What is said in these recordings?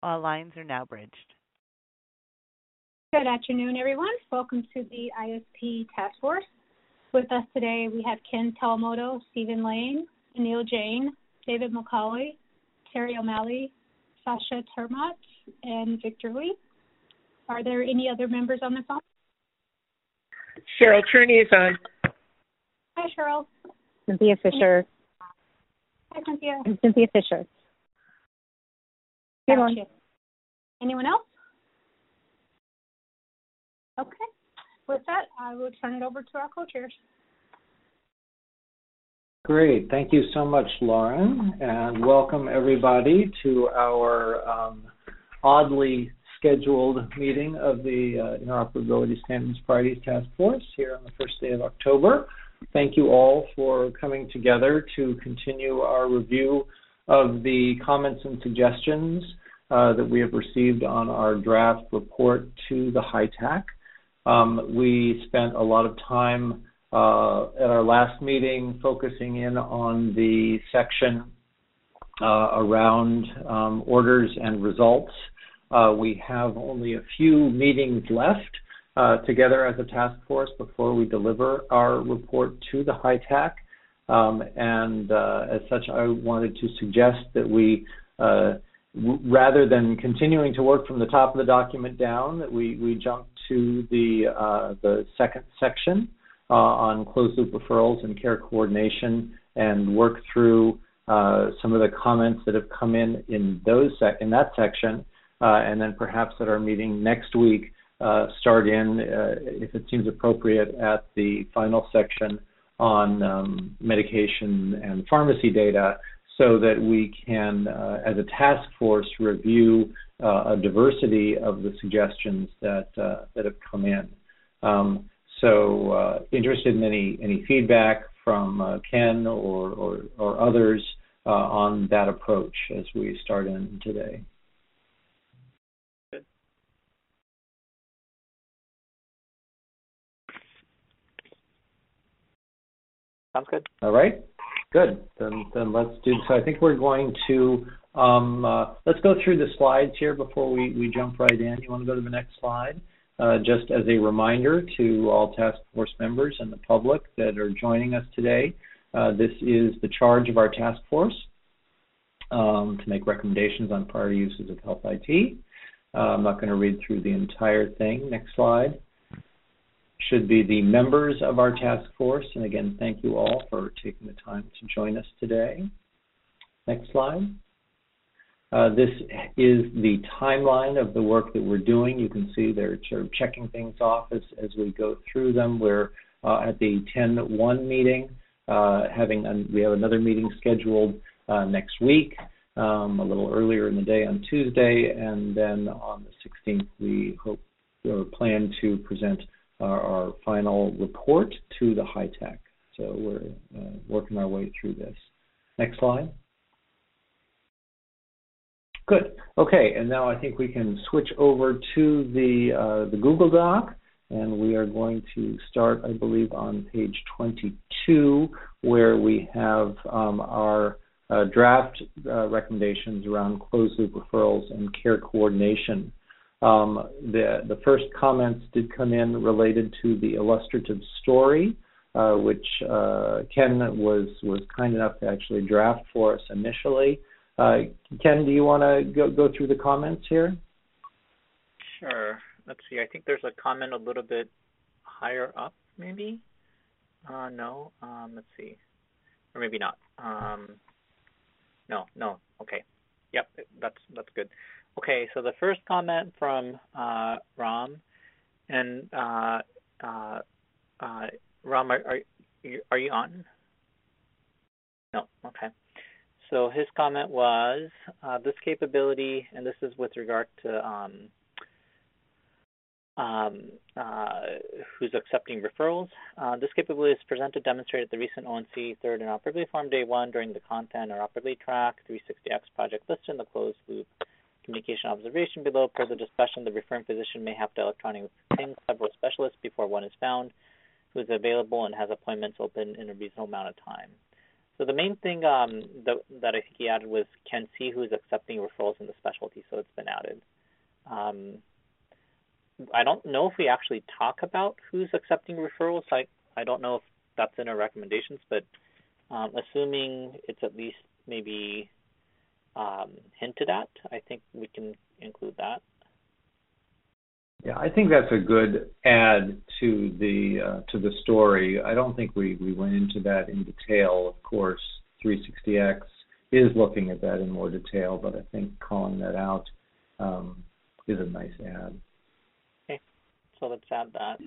All lines are now bridged. Good afternoon, everyone. Welcome to the ISP Task Force. With us today, we have Ken Tawamoto, Stephen Lane, Anil Jain, David McCauley, Terry O'Malley, Sasha Termott, and Victor Lee. Are there any other members on the phone? Cheryl Turney is on. Hi, Cheryl. Cynthia Fisher. Hi, Cynthia. I'm Cynthia Fisher. Good Gotcha. Anyone else? Okay. With that, I will turn it over to our co-chairs. Great. Thank you so much, Lauren, and welcome everybody to our oddly scheduled meeting of the Interoperability Standards Priorities Task Force here on the first day of October. Thank you all for coming together to continue our review of the comments and suggestions that we have received on our draft report to the HITAC. We spent a lot of time at our last meeting focusing in on the section around orders and results. We have only a few meetings left together as a task force before we deliver our report to the HITAC. And as such, I wanted to suggest that we rather than continuing to work from the top of the document down, that we jump to the second section on closed-loop referrals and care coordination and work through some of the comments that have come in that section, and then perhaps at our meeting next week start in, if it seems appropriate, at the final section on medication and pharmacy data, so that we can, as a task force, review a diversity of the suggestions that have come in. So interested in any feedback from Ken or others on that approach as we start in today. Good. Sounds good. All right. Good. Then let's do. So I think we're going to let's go through the slides here before we jump right in. You want to go to the next slide? Just as a reminder to all task force members and the public that are joining us today, this is the charge of our task force to make recommendations on priority uses of health IT. I'm not going to read through the entire thing. Next slide. Should be the members of our task force. And again, thank you all for taking the time to join us today. Next slide. This is the timeline of the work that we're doing. You can see they're sort of checking things off as we go through them. We're at the 10-1 meeting. We have another meeting scheduled next week, a little earlier in the day on Tuesday, and then on the 16th we hope or plan to present our final report to the HITAC. So we're working our way through this. Next slide. Good. Okay, and now I think we can switch over to the Google Doc, and we are going to start, I believe, on page 22, where we have our draft recommendations around closed-loop referrals and care coordination. The first comments did come in related to the illustrative story, which Ken was kind enough to actually draft for us initially. Ken, do you want to go through the comments here? Sure. Let's see. I think there's a comment a little bit higher up, maybe. No. Let's see. Or maybe not. No. Okay. Yep. That's good. Okay. So the first comment from Ram, and Ram, are you on? No. Okay. So his comment was, this capability, and this is with regard to who's accepting referrals. This capability is presented, demonstrated at the recent ONC Third Interoperability Forum Day 1 during the content interoperability track 360X project listed in the closed loop communication observation below. Per the discussion, the referring physician may have to electronically ping several specialists before one is found who is available and has appointments open in a reasonable amount of time. So the main thing that I think he added was can see who's accepting referrals in the specialty, so it's been added. I don't know if we actually talk about who's accepting referrals. I don't know if that's in our recommendations, but assuming it's at least maybe hinted at, I think we can include that. Yeah, I think that's a good add to the story. I don't think we went into that in detail. Of course, 360X is looking at that in more detail, but I think calling that out is a nice add. Okay, so let's add that.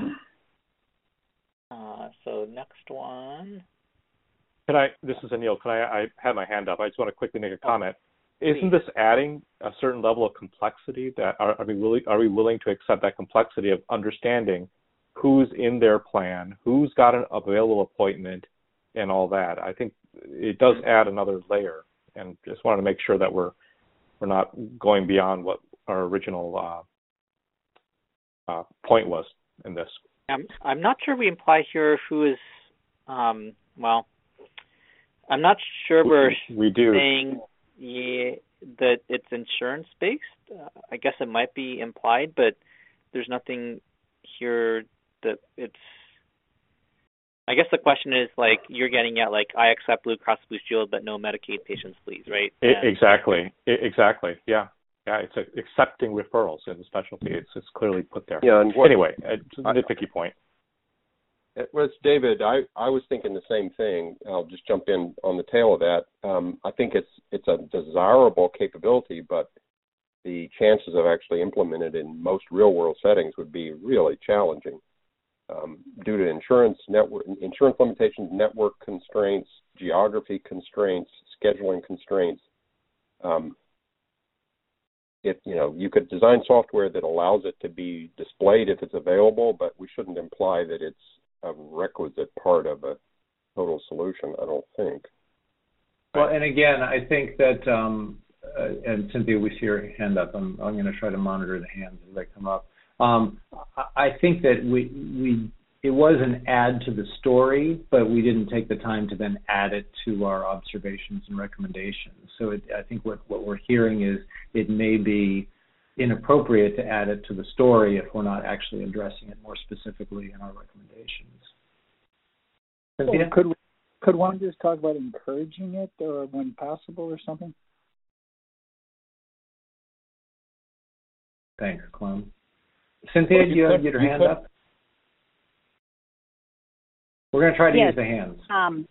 So next one. This is Anil. I had my hand up. I just want to quickly make a comment. Isn't this adding a certain level of complexity? That are we willing to accept that complexity of understanding who's in their plan, who's got an available appointment, and all that? I think it does add another layer, and just wanted to make sure that we're not going beyond what our original point was in this. I'm not sure we imply here who is. Well, I'm not sure we do saying. Yeah, that it's insurance-based. I guess it might be implied, but there's nothing here that it's... I guess the question is, like, you're getting at, like, I accept Blue Cross Blue Shield, but no Medicaid patients, please, right? Exactly. Yeah. Yeah, it's accepting referrals in the specialty. It's clearly put there. Yeah, and anyway, it's a nitpicky point. Well, it's David. I was thinking the same thing. I'll just jump in on the tail of that. I think it's a desirable capability, but the chances of actually implementing it in most real-world settings would be really challenging due to insurance limitations, network constraints, geography constraints, scheduling constraints. You could design software that allows it to be displayed if it's available, but we shouldn't imply that it's a requisite part of a total solution, I don't think. Well, and again, I think that, and Cynthia, we see your hand up. I'm going to try to monitor the hands as they come up. I think that it was an add to the story, but we didn't take the time to then add it to our observations and recommendations. So I think what we're hearing is it may be inappropriate to add it to the story if we're not actually addressing it more specifically in our recommendations. Cynthia? Well, could one just talk about encouraging it or when possible or something? Thanks, Clem. Cynthia, do you have your hand up? We're going to try to use the hands.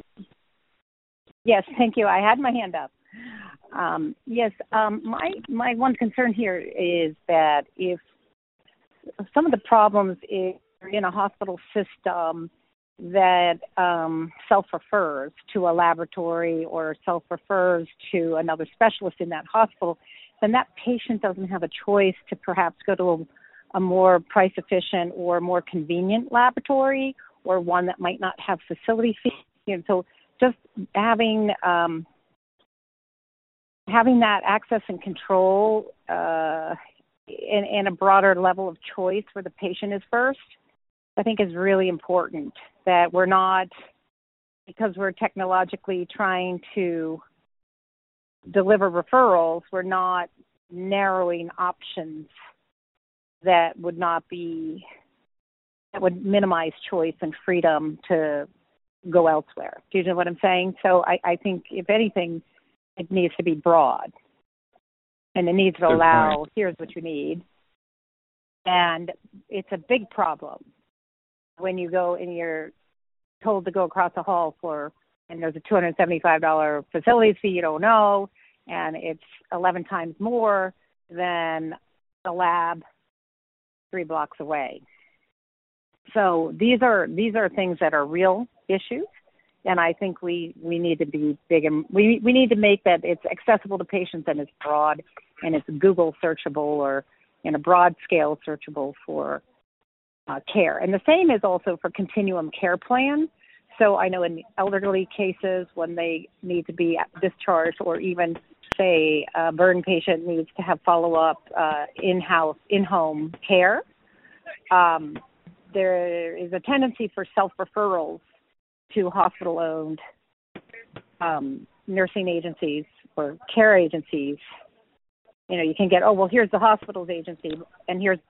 Yes, thank you. I had my hand up. My one concern here is that if some of the problems in a hospital system that self-refers to a laboratory or self-refers to another specialist in that hospital, then that patient doesn't have a choice to perhaps go to a more price-efficient or more convenient laboratory or one that might not have facility fees. So just having that access and control and a broader level of choice where the patient is first, I think is really important. That we're not, because we're technologically trying to deliver referrals, we're not narrowing options that would minimize choice and freedom to go elsewhere. Do you know what I'm saying? So I think, if anything, it needs to be broad. And it needs to allow, here's what you need. And it's a big problem when you go and you're told to go across the hall and there's a $275 facility fee you don't know, and it's 11 times more than the lab 3 blocks away. So these are things that are real issues, and I think we need to be big, and we need to make that it's accessible to patients and it's broad and it's Google searchable or in a broad scale searchable for care. And the same is also for continuum care plans. So I know in elderly cases when they need to be discharged, or even say a burn patient needs to have follow-up in-home care, there is a tendency for self-referrals to hospital-owned nursing agencies or care agencies, you can get, here's the hospital's agency, and here's,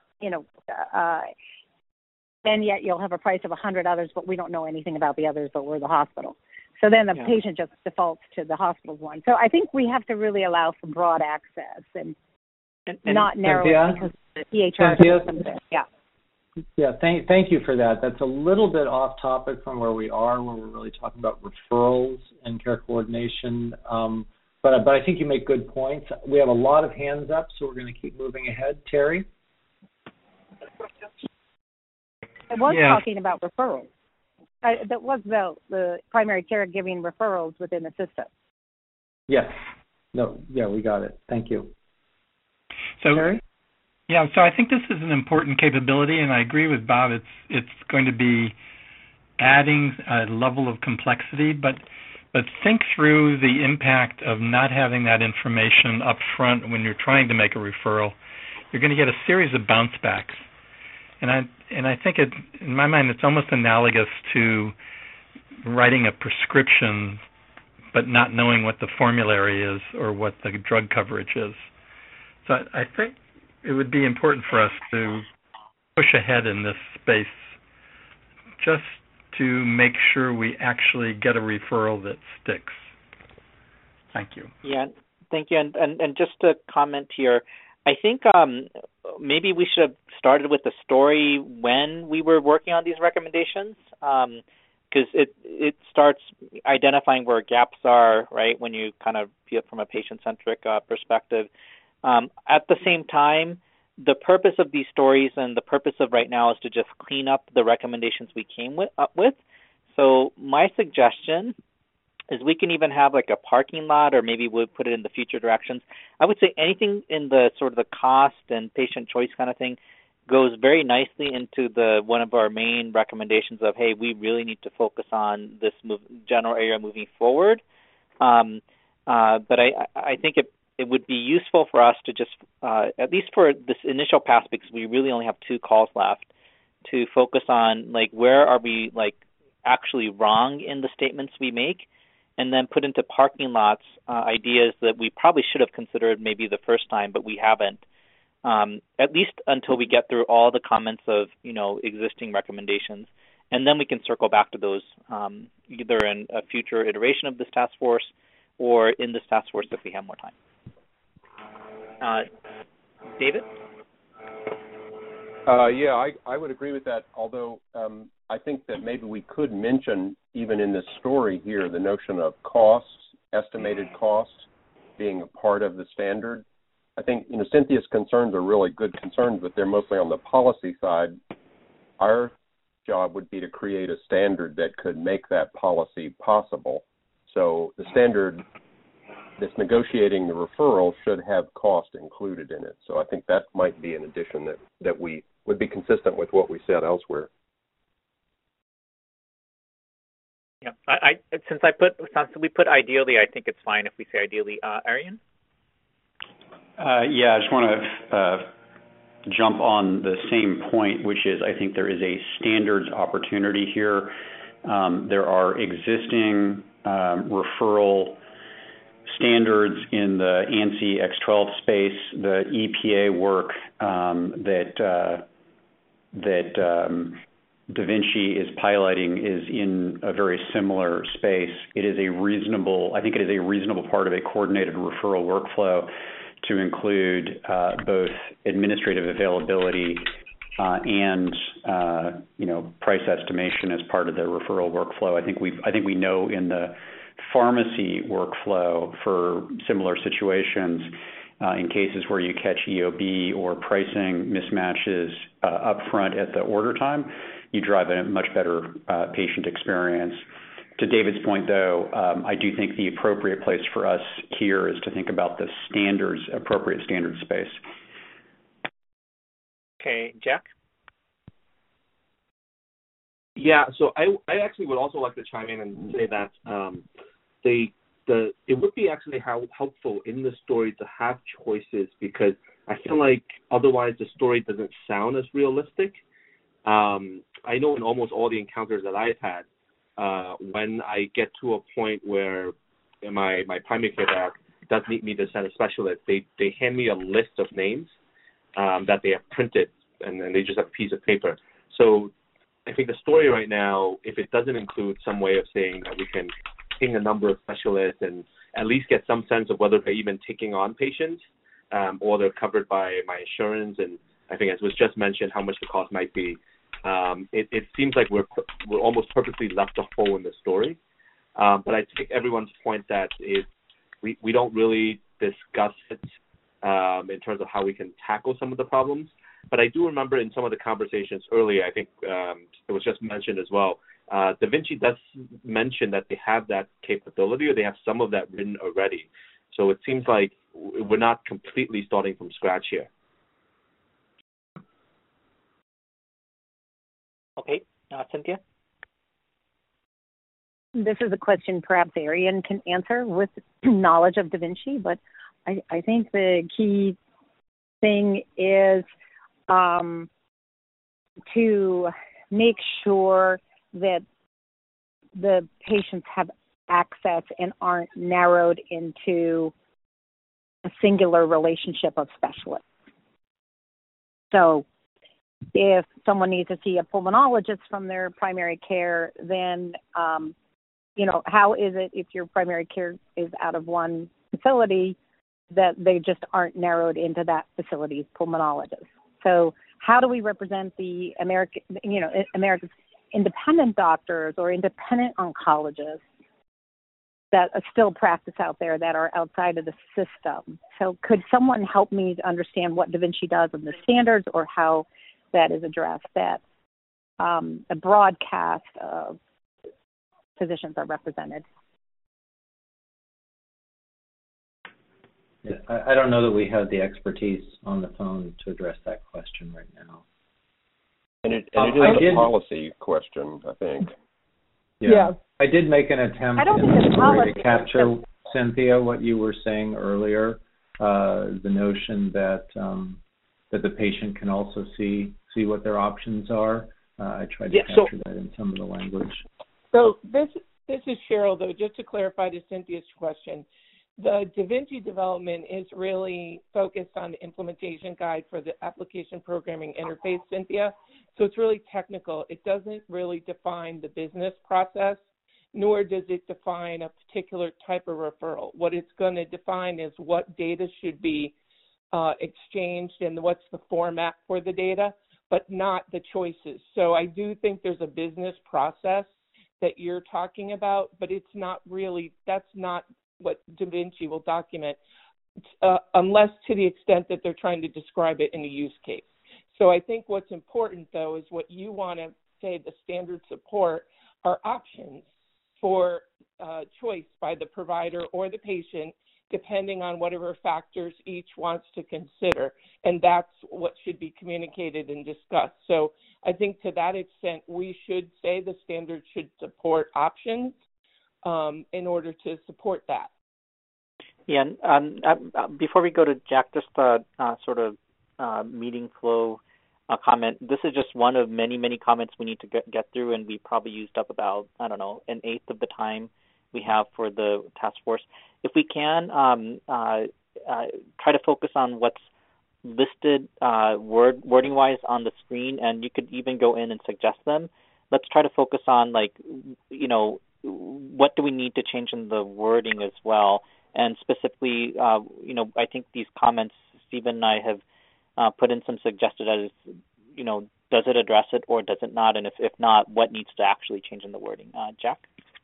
and yet you'll have a price of 100 others, but we don't know anything about the others, but we're the hospital. So then the patient just defaults to the hospital's one. So I think we have to really allow for broad access and not narrow it because the EHR system. Yeah, thank you for that. That's a little bit off topic from where we are, where we're really talking about referrals and care coordination. But I think you make good points. We have a lot of hands up, so we're going to keep moving ahead. Terry? I was talking about referrals. That was the primary care giving referrals within the system. Yes. We got it. Thank you. So, Terry? Yeah, so I think this is an important capability, and I agree with Bob. It's going to be adding a level of complexity, but think through the impact of not having that information up front when you're trying to make a referral. You're going to get a series of bounce backs. And I think in my mind, it's almost analogous to writing a prescription but not knowing what the formulary is or what the drug coverage is. So I think it would be important for us to push ahead in this space just to make sure we actually get a referral that sticks. Thank you. Yeah, thank you. And just to comment here, I think maybe we should have started with the story when we were working on these recommendations, because it starts identifying where gaps are, right, when you kind of view it from a patient-centric perspective. At the same time, the purpose of these stories and the purpose of right now is to just clean up the recommendations we came up with. So my suggestion is we can even have like a parking lot, or maybe we'll put it in the future directions. I would say anything in the sort of the cost and patient choice kind of thing goes very nicely into one of our main recommendations of, hey, we really need to focus on this general area moving forward. But I think it would be useful for us to just, at least for this initial pass, because we really only have 2 calls left, to focus on like where are we like actually wrong in the statements we make, and then put into parking lots ideas that we probably should have considered maybe the first time, but we haven't, at least until we get through all the comments of, existing recommendations. And then we can circle back to those either in a future iteration of this task force or in this task force if we have more time. David? I would agree with that, although I think that maybe we could mention, even in this story here, the notion of costs, estimated costs, being a part of the standard. I think, Cynthia's concerns are really good concerns, but they're mostly on the policy side. Our job would be to create a standard that could make that policy possible. So the standard that's negotiating the referral should have cost included in it. So I think that might be an addition that we would be consistent with what we said elsewhere. Yeah, since we put ideally, I think it's fine if we say ideally. Arian? I just want to jump on the same point, which is I think there is a standards opportunity here. There are existing referral standards in the ANSI X12 space. The EPA work that Da Vinci is piloting is in a very similar space. I think it is a reasonable part of a coordinated referral workflow to include both administrative availability and price estimation as part of the referral workflow. I think we know in the pharmacy workflow for similar situations, in cases where you catch EOB or pricing mismatches up front at the order time, you drive a much better patient experience. To David's point, though, I do think the appropriate place for us here is to think about the appropriate standard space. Okay, Jack? Yeah, so I actually would also like to chime in and say that it would be actually helpful in the story to have choices, because I feel like otherwise the story doesn't sound as realistic. I know in almost all the encounters that I've had, when I get to a point where my primary care doc does need me to send a specialist, they hand me a list of names that they have printed, and they just have a piece of paper. So I think the story right now, if it doesn't include some way of saying that we can ping a number of specialists and at least get some sense of whether they're even taking on patients or they're covered by my insurance, and I think as was just mentioned, how much the cost might be. It seems like we're almost purposely left a hole in the story. But I take everyone's point that we don't really discuss it in terms of how we can tackle some of the problems. But I do remember in some of the conversations earlier, I think it was just mentioned as well, Da Vinci does mention that they have that capability, or they have some of that written already. So it seems like we're not completely starting from scratch here. Okay, Cynthia? This is a question perhaps Arian can answer with knowledge of Da Vinci, but I think the key thing is to make sure that the patients have access and aren't narrowed into a singular relationship of specialists. So if someone needs to see a pulmonologist from their primary care, then, how is it if your primary care is out of one facility that they just aren't narrowed into that facility's pulmonologist? So how do we represent the America's independent doctors or independent oncologists that still practice out there that are outside of the system? So could someone help me to understand what Da Vinci does in the standards, or how that is addressed, that a broad cast of physicians are represented? Yeah, I don't know that we have the expertise on the phone to address that question right now. And it is a policy question, I think. Yeah. I did make an attempt in the story to capture, Cynthia, what you were saying earlier, the notion that that the patient can also see what their options are. I tried to capture that in some of the language. So this is Cheryl, though, just to clarify to Cynthia's question. The Da Vinci development is really focused on the implementation guide for the application programming interface, Cynthia. So it's really technical. It doesn't really define the business process, nor does it define a particular type of referral. What it's going to define is what data should be exchanged and what's the format for the data, but not the choices. So I do think there's a business process that you're talking about, but it's not really, that's not what Da Vinci will document, unless to the extent that they're trying to describe it in a use case. So I think what's important, though, is what you want to say the standard support are options for choice by the provider or the patient, depending on whatever factors each wants to consider. And that's what should be communicated and discussed. So I think to that extent, we should say the standard should support options in order to support that. Yeah, before we go to Jack, just a sort of meeting flow comment. This is just one of many, many comments we need to get through, and we probably used up about, an eighth of the time we have for the task force. If we can, try to focus on what's listed wording-wise on the screen, and you could even go in and suggest them. Let's try to focus on, what do we need to change in the wording as well. And specifically, I think these comments, Stephen and I have put in some suggested as, does it address it or does it not? And if not, what needs to actually change in the wording? Jack?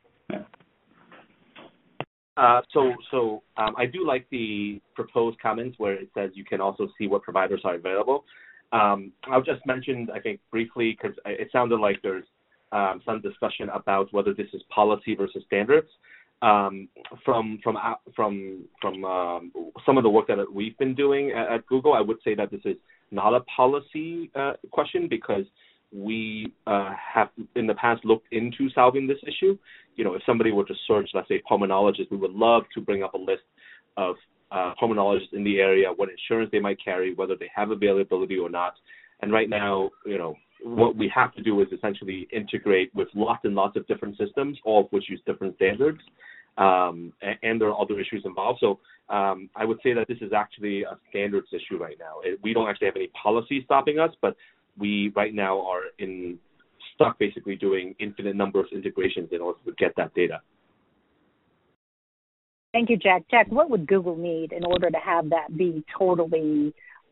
So I do like the proposed comments where it says you can also see what providers are available. I'll just mention, I think, briefly, because it sounded like there's some discussion about whether this is policy versus standards. From some of the work that we've been doing at Google, I would say that this is not a policy question, because we have in the past looked into solving this issue. If somebody were to search, let's say, pulmonologist, we would love to bring up a list of pulmonologists in the area, what insurance they might carry, whether they have availability or not. And right now, what we have to do is essentially integrate with lots and lots of different systems, all of which use different standards. and there are other issues involved. So I would say that this is actually a standards issue right now. We don't actually have any policy stopping us, but we right now are stuck basically doing infinite number of integrations in order to get that data. Thank you, Jack. Jack, what would Google need in order to have that be totally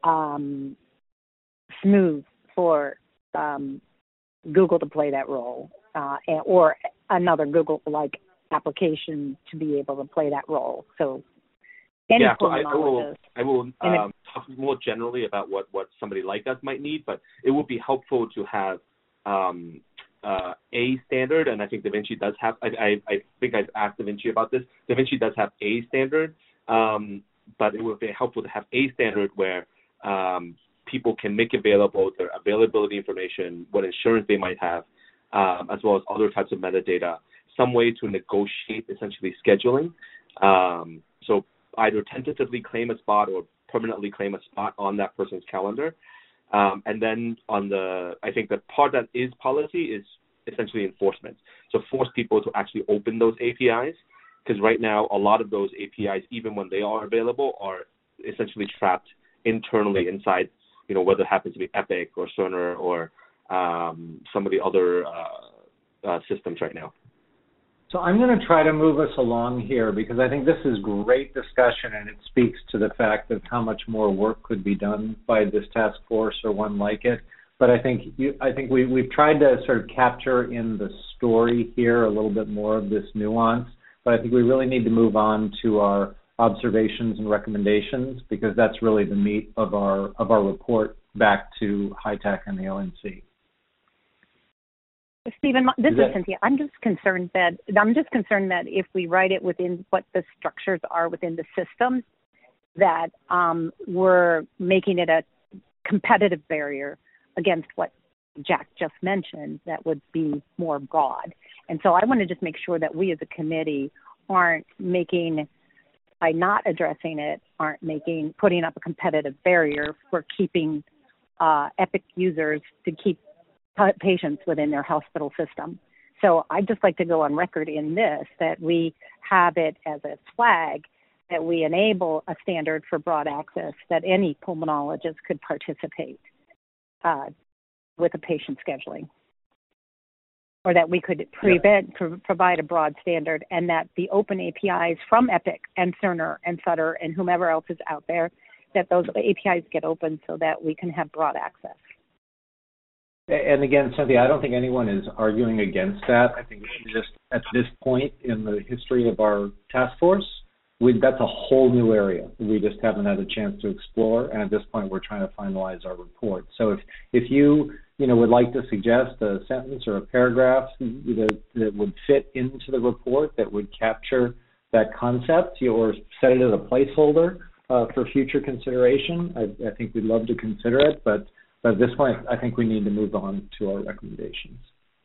smooth for Google to play that role, or another Google-like application to be able to play that role? So, I will talk more generally about what somebody like us might need, but it would be helpful to have a standard, and I think DaVinci does have. I think I've asked DaVinci about this. DaVinci does have a standard, but it would be helpful to have a standard where people can make available their availability information, what insurance they might have, as well as other types of metadata, some way to negotiate essentially scheduling. So either tentatively claim a spot or permanently claim a spot on that person's calendar. And then I think the part that is policy is essentially enforcement. So force people to actually open those APIs, because right now a lot of those APIs, even when they are available, are essentially trapped internally inside, whether it happens to be Epic or Cerner or some of the other systems right now. So I'm going to try to move us along here because I think this is great discussion and it speaks to the fact of how much more work could be done by this task force or one like it. But I think we've tried to sort of capture in the story here a little bit more of this nuance. But I think we really need to move on to our observations and recommendations because that's really the meat of our report back to HITECH and the ONC. Stephen, this is Cynthia. I'm just concerned that if we write it within what the structures are within the system, that we're making it a competitive barrier against what Jack just mentioned that would be more broad. And so I want to just make sure that we as a committee aren't making, by not addressing it, putting up a competitive barrier for keeping Epic users to keep patients within their hospital system. So I'd just like to go on record in this, that we have it as a flag, that we enable a standard for broad access, that any pulmonologist could participate with a patient scheduling, or that we could provide a broad standard, and that the open APIs from Epic and Cerner and Sutter and whomever else is out there, that those APIs get open so that we can have broad access. And again, Cynthia, I don't think anyone is arguing against that. I think just at this point in the history of our task force, that's a whole new area we just haven't had a chance to explore. And at this point, we're trying to finalize our report. So if you would like to suggest a sentence or a paragraph that would fit into the report that would capture that concept, or set it as a placeholder for future consideration, I think we'd love to consider it. But at this point, I think we need to move on to our recommendations.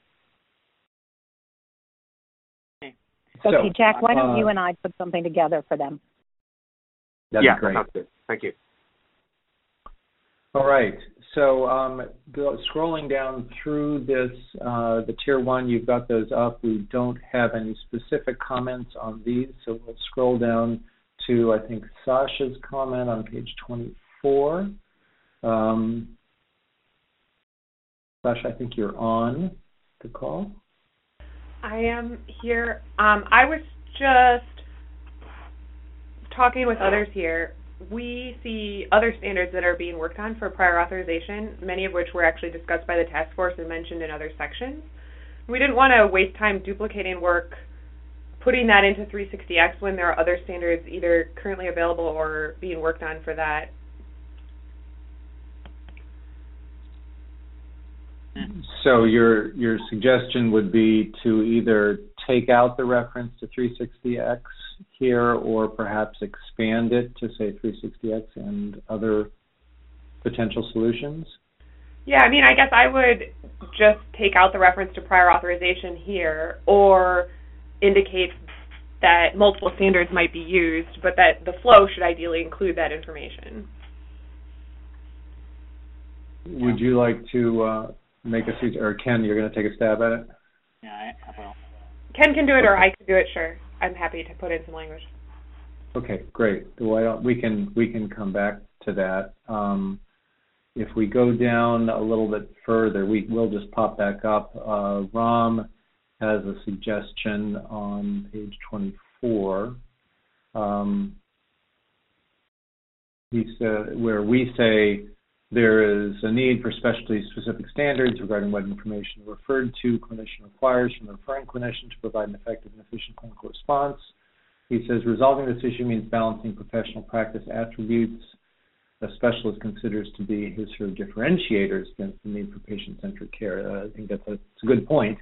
Okay, Jack, why don't you and I put something together for them? That'd be great. That sounds good. Thank you. All right. So scrolling down through this, the Tier 1, you've got those up. We don't have any specific comments on these, so we'll scroll down to, I think, Sasha's comment on page 24. Sasha, I think you're on the call. I am here. I was just talking with others here. We see other standards that are being worked on for prior authorization, many of which were actually discussed by the task force and mentioned in other sections. We didn't want to waste time duplicating work, putting that into 360X when there are other standards either currently available or being worked on for that. So your suggestion would be to either take out the reference to 360X here, or perhaps expand it to say 360X and other potential solutions? Yeah, I mean, I guess I would just take out the reference to prior authorization here, or indicate that multiple standards might be used, but that the flow should ideally include that information. Would you like to make a or Ken, you're going to take a stab at it? Yeah, I will. Ken can do it, or I can do it, sure. I'm happy to put in some language. Okay, great. Well, we can come back to that. If we go down a little bit further, we'll just pop back up. Ram has a suggestion on page 24. Where we say there is a need for specialty-specific standards regarding what information referred to clinician requires from the referring clinician to provide an effective and efficient clinical response. He says resolving this issue means balancing professional practice attributes a specialist considers to be his or her differentiators against the need for patient-centered care. I think that's a good point.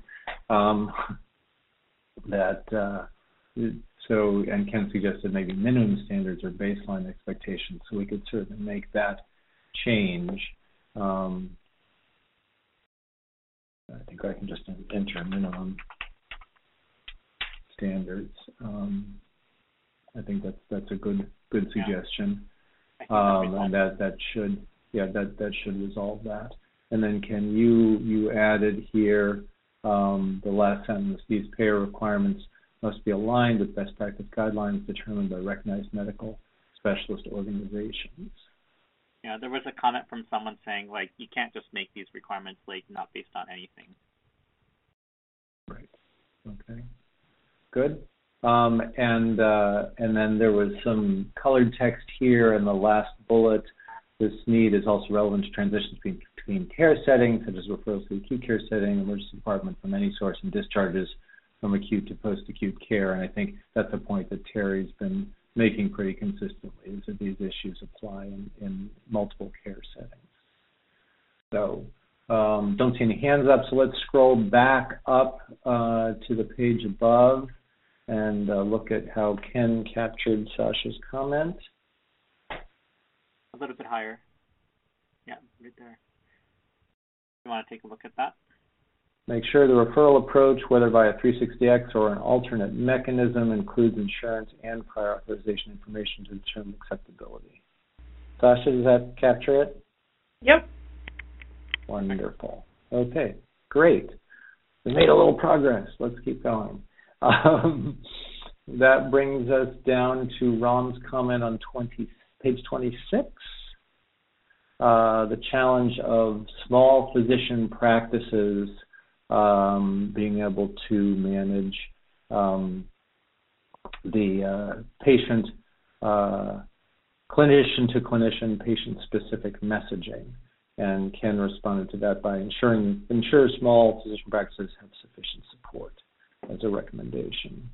And Ken suggested maybe minimum standards or baseline expectations, so we could certainly make that change. I think I can just enter minimum standards. I think that's a good suggestion, and that should resolve that. And then Ken, you added here the last sentence: these payer requirements must be aligned with best practice guidelines determined by recognized medical specialist organizations. Yeah, there was a comment from someone saying, like, you can't just make these requirements, like, not based on anything. Right. Okay. Good. And then there was some colored text here in the last bullet. This need is also relevant to transitions between care settings, such as referrals to the acute care setting, emergency department from any source, and discharges from acute to post-acute care. And I think that's a point that Terry's been making pretty consistently, is that these issues apply in multiple care settings. So don't see any hands up, so let's scroll back up to the page above and look at how Ken captured Sasha's comment. A little bit higher. Yeah, right there. You want to take a look at that? Make sure the referral approach, whether via 360X or an alternate mechanism, includes insurance and prior authorization information to determine acceptability. Sasha, does that capture it? Yep. Wonderful. Okay, great. We made a little progress. Let's keep going. That brings us down to Ram's comment on page 26. The challenge of small physician practices being able to manage the patient, clinician-to-clinician, patient-specific messaging. And Ken responded to that by ensure small physician practices have sufficient support as a recommendation.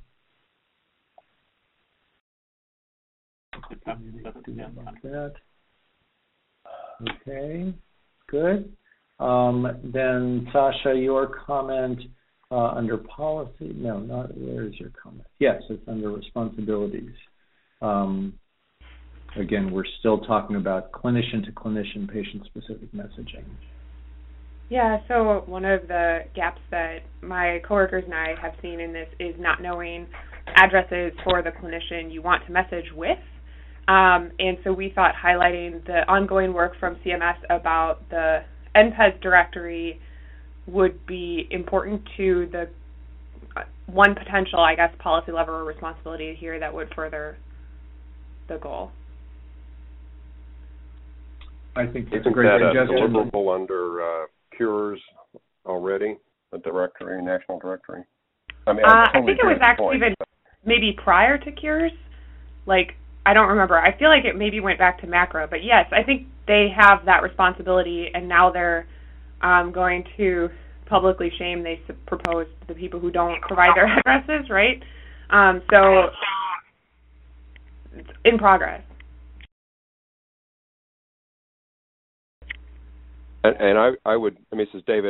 Okay, good. Then Sasha, your comment under policy, no, not, where is your comment? Yes, it's under responsibilities. Again, we're still talking about clinician-to-clinician, patient-specific messaging. Yeah, so one of the gaps that my coworkers and I have seen in this is not knowing addresses for the clinician you want to message with. And so we thought highlighting the ongoing work from CMS about the NPES directory would be important to the one potential, I guess, policy level or responsibility here that would further the goal. I think that's a great suggestion. Isn't that deliverable under Cures already, the directory, national directory? I mean, I think it was actually even maybe prior to Cures. Like, I don't remember. I feel like it maybe went back to MACRA, but yes, I think they have that responsibility, and now they're going to publicly shame, they proposed, the people who don't provide their addresses, right? So it's in progress. And I would, I mean, this is David,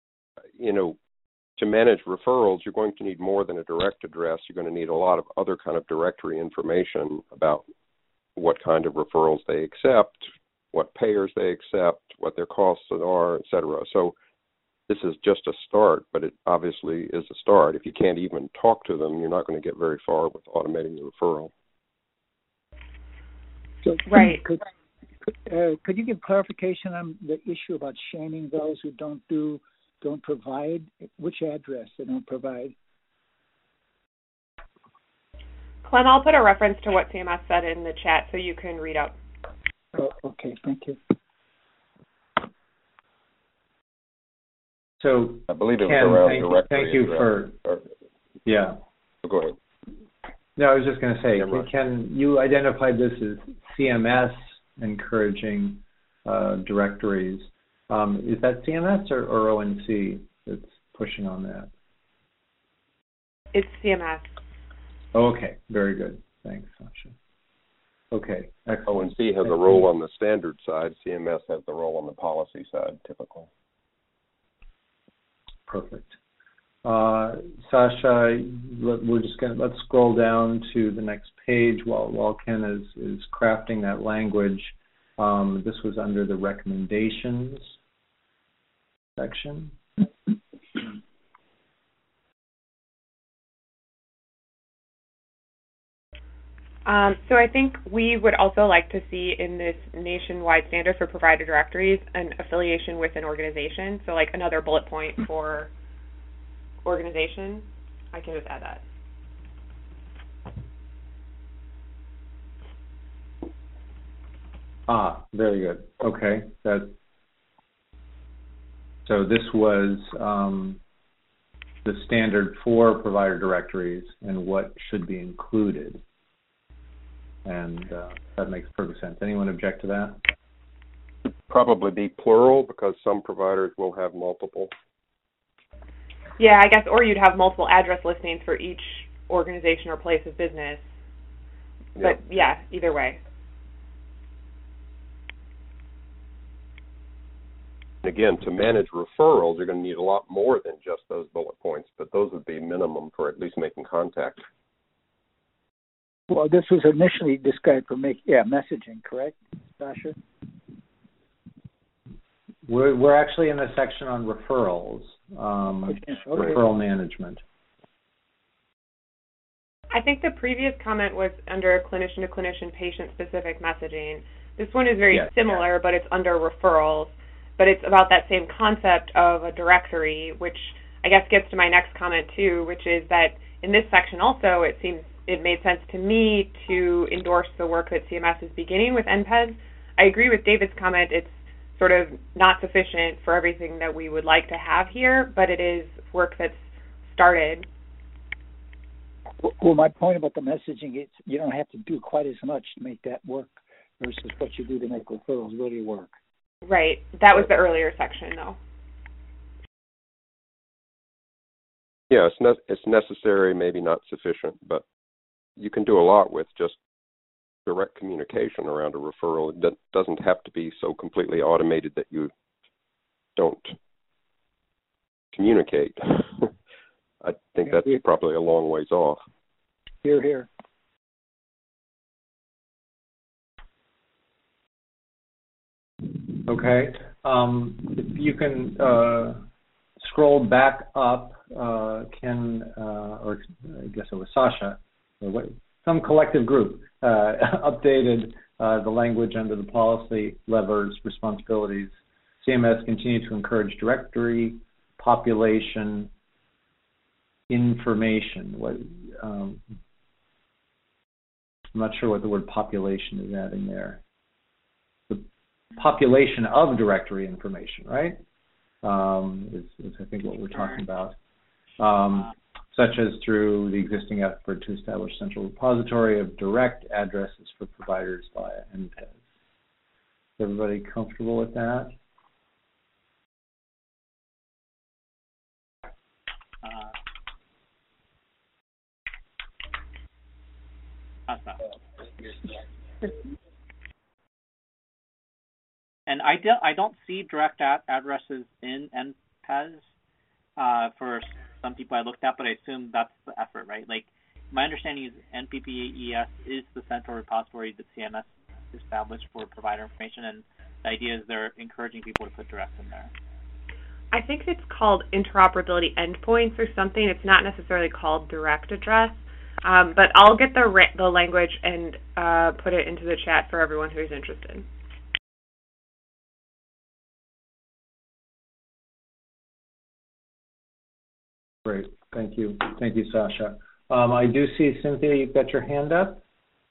to manage referrals, you're going to need more than a direct address. You're going to need a lot of other kind of directory information about what kind of referrals they accept, what payers they accept, what their costs are, et cetera. So this is just a start, but it obviously is a start. If you can't even talk to them, you're not going to get very far with automating the referral. So right. Could you give clarification on the issue about shaming those who don't provide? Which address they don't provide? Clem, I'll put a reference to what CMS said in the chat so you can read out. Oh, okay, thank you. So I believe it Ken, was around directory. thank you for, yeah. Go ahead. No, I was just going to say, right. Ken, you identified this as CMS encouraging directories. Is that CMS or ONC that's pushing on that? It's CMS. Oh, okay, very good. Thanks, Sasha. Okay, excellent. ONC has a role on the standard side. CMS has the role on the policy side, typically. Perfect. Sasha, let's scroll down to the next page while Ken is crafting that language. This was under the recommendations section. So I think we would also like to see in this nationwide standard for provider directories an affiliation with an organization. So like another bullet point for organization. I can just add that. Very good. Okay. So this was the standard for provider directories and what should be included. And that makes perfect sense. Anyone object to that? Probably be plural because some providers will have multiple. Yeah, I guess, or you'd have multiple address listings for each organization or place of business. But yeah, either way. Again, to manage referrals, you're going to need a lot more than just those bullet points, but those would be minimum for at least making contact. Well, this was initially described for messaging, correct, Sasha? We're actually in the section on referrals, referral management. I think the previous comment was under clinician-to-clinician patient-specific messaging. This one is very similar, but it's under referrals. But it's about that same concept of a directory, which I guess gets to my next comment too, which is that in this section also it made sense to me to endorse the work that CMS is beginning with NPES. I agree with David's comment. It's sort of not sufficient for everything that we would like to have here, but it is work that's started. Well, my point about the messaging, you don't have to do quite as much to make that work versus what you do to make referrals really work. Right. That was the earlier section, though. Yeah, it's necessary, maybe not sufficient, but you can do a lot with just direct communication around a referral. It doesn't have to be so completely automated that you don't communicate. I think that's probably a long ways off. Hear, hear. Okay. If you can scroll back up, Ken, or I guess it was Sasha, or some collective group updated the language under the policy levers, responsibilities. CMS continued to encourage directory, population, information. I'm not sure what the word population is adding there. The population of directory information, right? Is I think what we're talking about. Such as through the existing effort to establish central repository of direct addresses for providers via NPES. Is everybody comfortable with that? And I don't see direct addresses in NPES for some people I looked at, but I assume that's the effort, right? Like, my understanding is NPPES is the central repository that CMS established for provider information, and the idea is they're encouraging people to put direct in there. I think it's called interoperability endpoints or something. It's not necessarily called direct address, but I'll get the language and put it into the chat for everyone who's interested. Great, thank you, Sasha. I do see, Cynthia, you've got your hand up.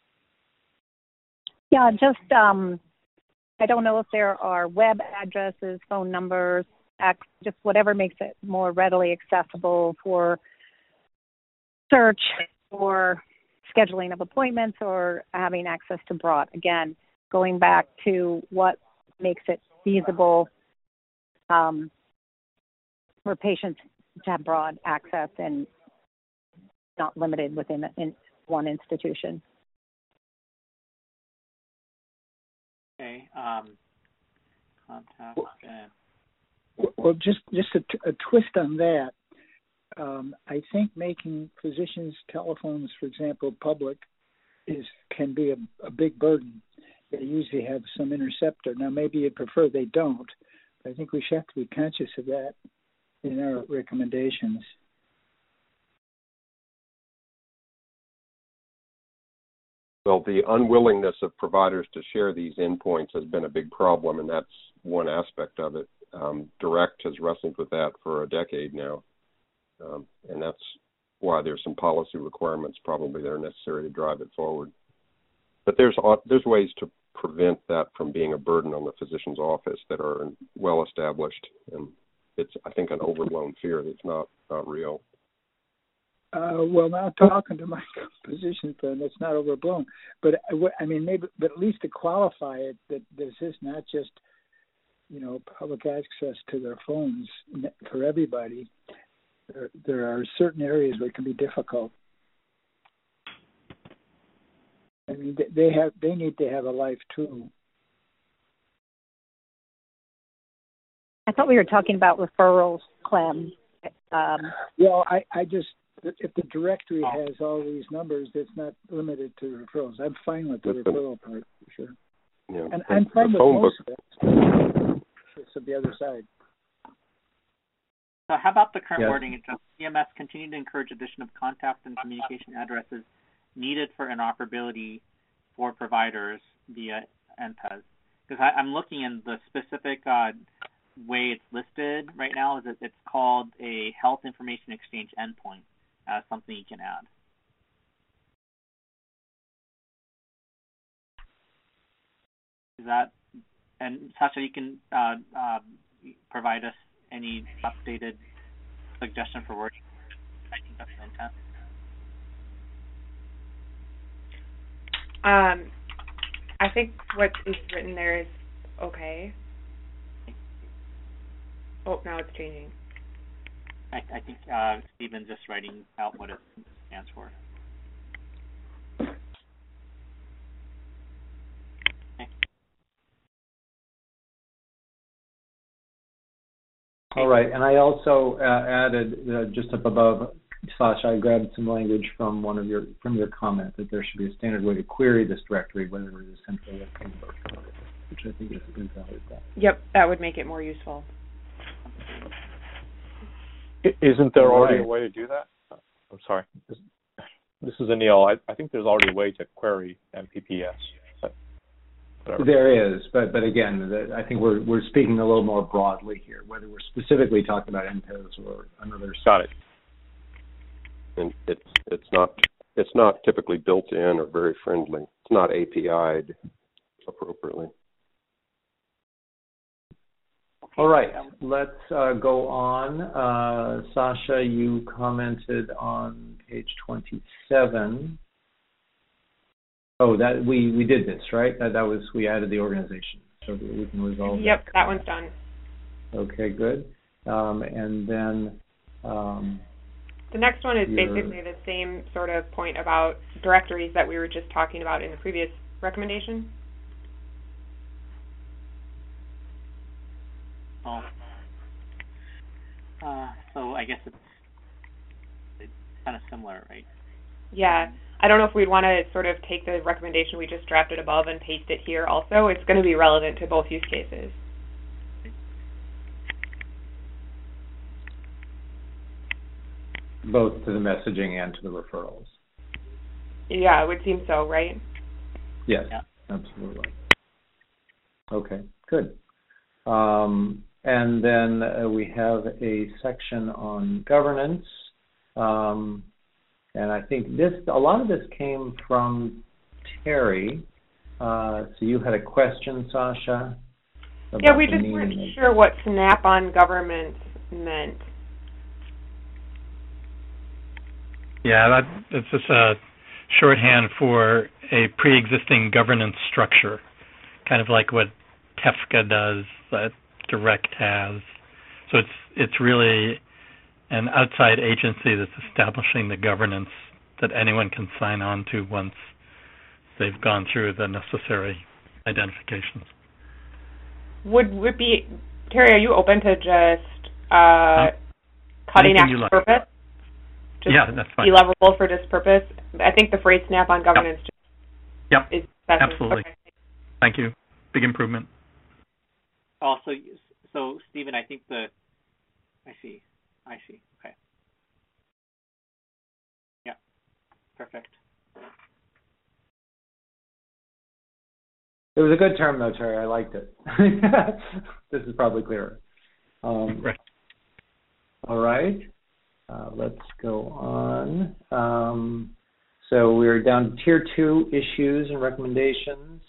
Yeah, just I don't know if there are web addresses, phone numbers, just whatever makes it more readily accessible for search or scheduling of appointments or having access to broad. Again, going back to what makes it feasible for patients to have broad access and not limited within one institution. Okay. Contact. Well, just a twist on that. I think making physicians' telephones, for example, public, can be a big burden. They usually have some interceptor. Now, maybe you'd prefer they don't, but I think we should have to be conscious of that in our recommendations. Well, the unwillingness of providers to share these endpoints has been a big problem, and that's one aspect of it. Direct has wrestled with that for a decade now, and that's why there's some policy requirements probably that are necessary to drive it forward. But there's ways to prevent that from being a burden on the physician's office that are well established, and it's, I think, an overblown fear that's not real. Well, now talking to my physician friend, that's not overblown. But I mean, maybe, but at least to qualify it, that this is not just, public access to their phones for everybody. There are certain areas where it can be difficult. I mean, they need to have a life too. I thought we were talking about referrals, Clem. Well, I just, if the directory has all these numbers, it's not limited to referrals. I'm fine with the referral part, for sure. Yeah. And I'm fine with most of it. It's the other side. So how about the current wording? It says CMS continue to encourage addition of contact and communication addresses needed for interoperability for providers via NPES. Because I'm looking in the specific way it's listed right now is that it's called a health information exchange endpoint as something you can add. Is that, and Sasha, you can provide us any updated suggestion for wording? I think that's the intent. I think what is written there is okay. Oh, now it's changing. I think Stephen's just writing out what it stands for. Okay. All right, and I also added just up above, Sasha, I grabbed some language from your comment that there should be a standard way to query this directory, whether it is simply a ping or which I think is a good value. Yep, that would make it more useful. Isn't there already a way to do that? I'm sorry. This is Anil. I think there's already a way to query MPPS. There is, but again, I think we're speaking a little more broadly here, whether we're specifically talking about NPES or another. Got it. And it's not typically built in or very friendly. It's not API'd appropriately. All right, let's go on. Sasha, you commented on page 27. Oh, that we did this, right? That was, we added the organization, so we can resolve. Yep, that one's done. Okay, good. And then the next one is basically the same sort of point about directories that we were just talking about in the previous recommendation. So I guess it's kind of similar, right? Yeah. I don't know if we'd want to sort of take the recommendation we just drafted above and paste it here also. It's going to be relevant to both use cases. Both to the messaging and to the referrals. Yeah, it would seem so, right? Yes, yeah. Absolutely. Okay, good. And then we have a section on governance. And I think a lot of this came from Terry. So you had a question, Sasha? Yeah, we just weren't sure what Snap-on governance meant. Yeah, that's just a shorthand for a pre-existing governance structure, kind of like what TEFCA does, that Direct has. So it's really an outside agency that's establishing the governance that anyone can sign on to once they've gone through the necessary identifications. Would it be, Terry, are you open to just cutting out like. purpose? Just that's fine. deleverable for this purpose? I think the phrase Snap-on governance is excessive. Absolutely. Okay. Thank you. Big improvement. Also, so Stephen, I think I see. Okay. Yeah. Perfect. It was a good term, though, Terry. I liked it. This is probably clearer. Right. All right. Let's go on. So we're down to Tier 2 issues and recommendations.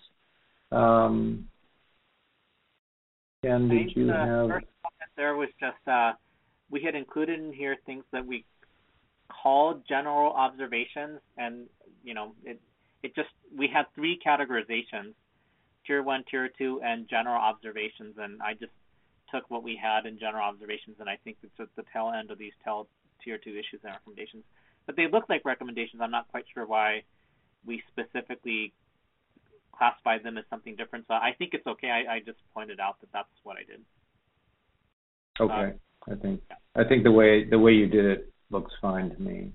Ken, did you have... First comment there was just we had included in here things that we called general observations, and it just, we had 3 categorizations: Tier 1, Tier 2, and general observations, and I just took what we had in general observations, and I think it's at the tail end of these Tier 2 issues and recommendations. But they look like recommendations. I'm not quite sure why we specifically classified them as something different. So I think it's okay. I just pointed out that that's what I did. Okay. I think the way you did it looks fine to me.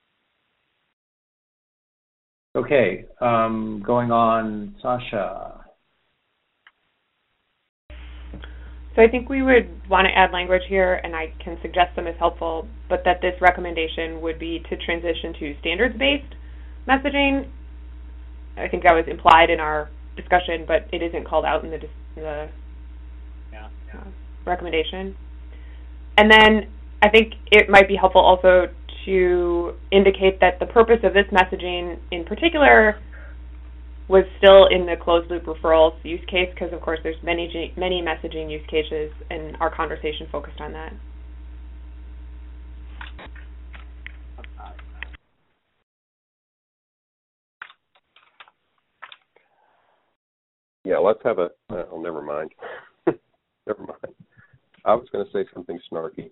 Okay. Going on, Sasha. So I think we would want to add language here, and I can suggest them as helpful, but that this recommendation would be to transition to standards-based messaging. I think that was implied in our discussion, but it isn't called out in the recommendation. And then I think it might be helpful also to indicate that the purpose of this messaging in particular was still in the closed loop referrals use case, because of course there's many messaging use cases, and our conversation focused on that. Yeah, let's have never mind. Never mind. I was going to say something snarky.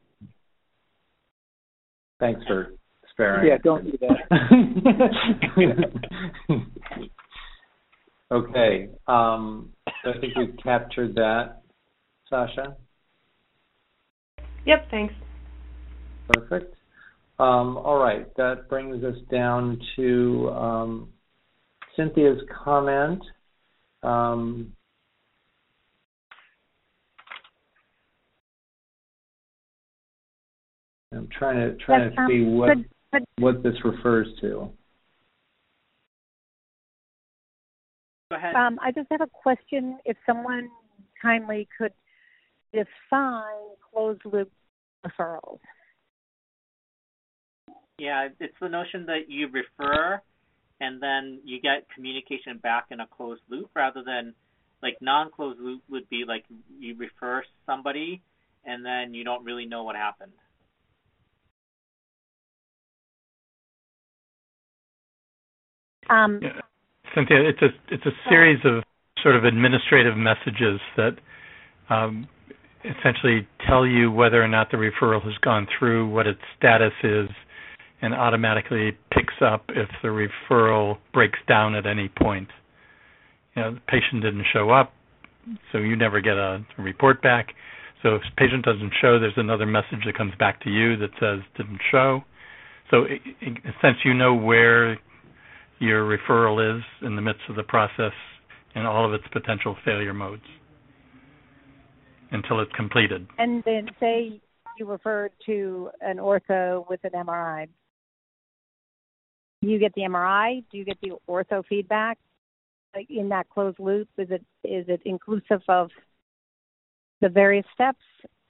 Thanks for sparing. Yeah, don't do that. Okay. So I think we've captured that. Sasha? Yep, thanks. Perfect. All right. That brings us down to Cynthia's comment. I'm trying to see what this refers to. Go ahead. I just have a question. If someone kindly could define closed loop referrals. Yeah, it's the notion that you refer and then you get communication back in a closed loop, rather than like non-closed loop would be like you refer somebody and then you don't really know what happened. Cynthia, it's a series of sort of administrative messages that essentially tell you whether or not the referral has gone through, what its status is, and automatically picks up if the referral breaks down at any point. The patient didn't show up, so you never get a report back. So if the patient doesn't show, there's another message that comes back to you that says didn't show. So in a sense, you know where your referral is in the midst of the process and all of its potential failure modes until it's completed. And then say you referred to an ortho with an MRI. You get the MRI. Do you get the ortho feedback in that closed loop? Is it inclusive of the various steps,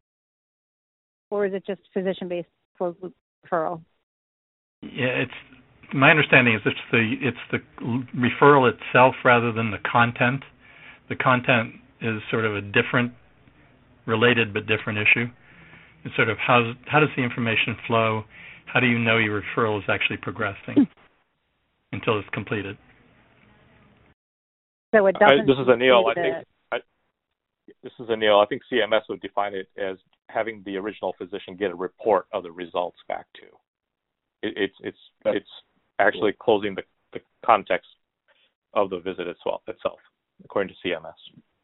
or is it just physician-based closed loop referral? Yeah, my understanding is it's the referral itself rather than the content. The content is sort of a different, related but different issue. It's sort of how does the information flow? How do you know your referral is actually progressing until it's completed? So it doesn't. This is Anil. This is Anil. I think CMS would define it as having the original physician get a report of the results back to. It's actually closing the context of the visit itself, according to CMS.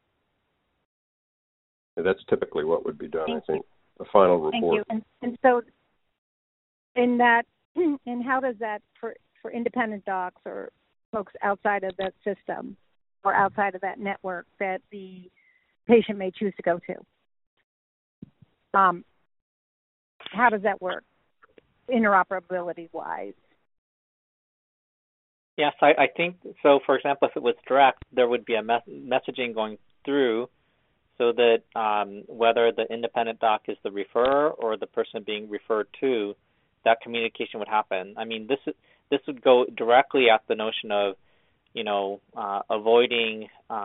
Yeah, that's typically what would be done. I think the final report. Thank you. And so, in that, and how does that for independent docs or folks outside of that system or outside of that network that the patient may choose to go to? How does that work, interoperability-wise? Yes, I think so. For example, if it was direct, there would be a messaging going through so that whether the independent doc is the referrer or the person being referred to, that communication would happen. I mean, this would go directly at the notion of, avoiding,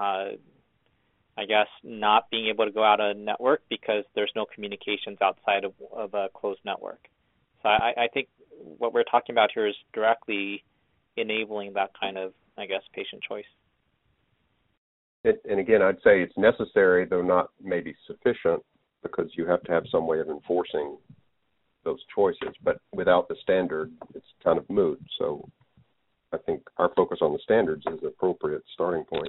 I guess, not being able to go out of network because there's no communications outside of a closed network. So I think what we're talking about here is directly enabling that kind of, I guess, patient choice. And again, I'd say it's necessary, though not maybe sufficient, because you have to have some way of enforcing those choices. But without the standard, it's kind of moot. So I think our focus on the standards is an appropriate starting point.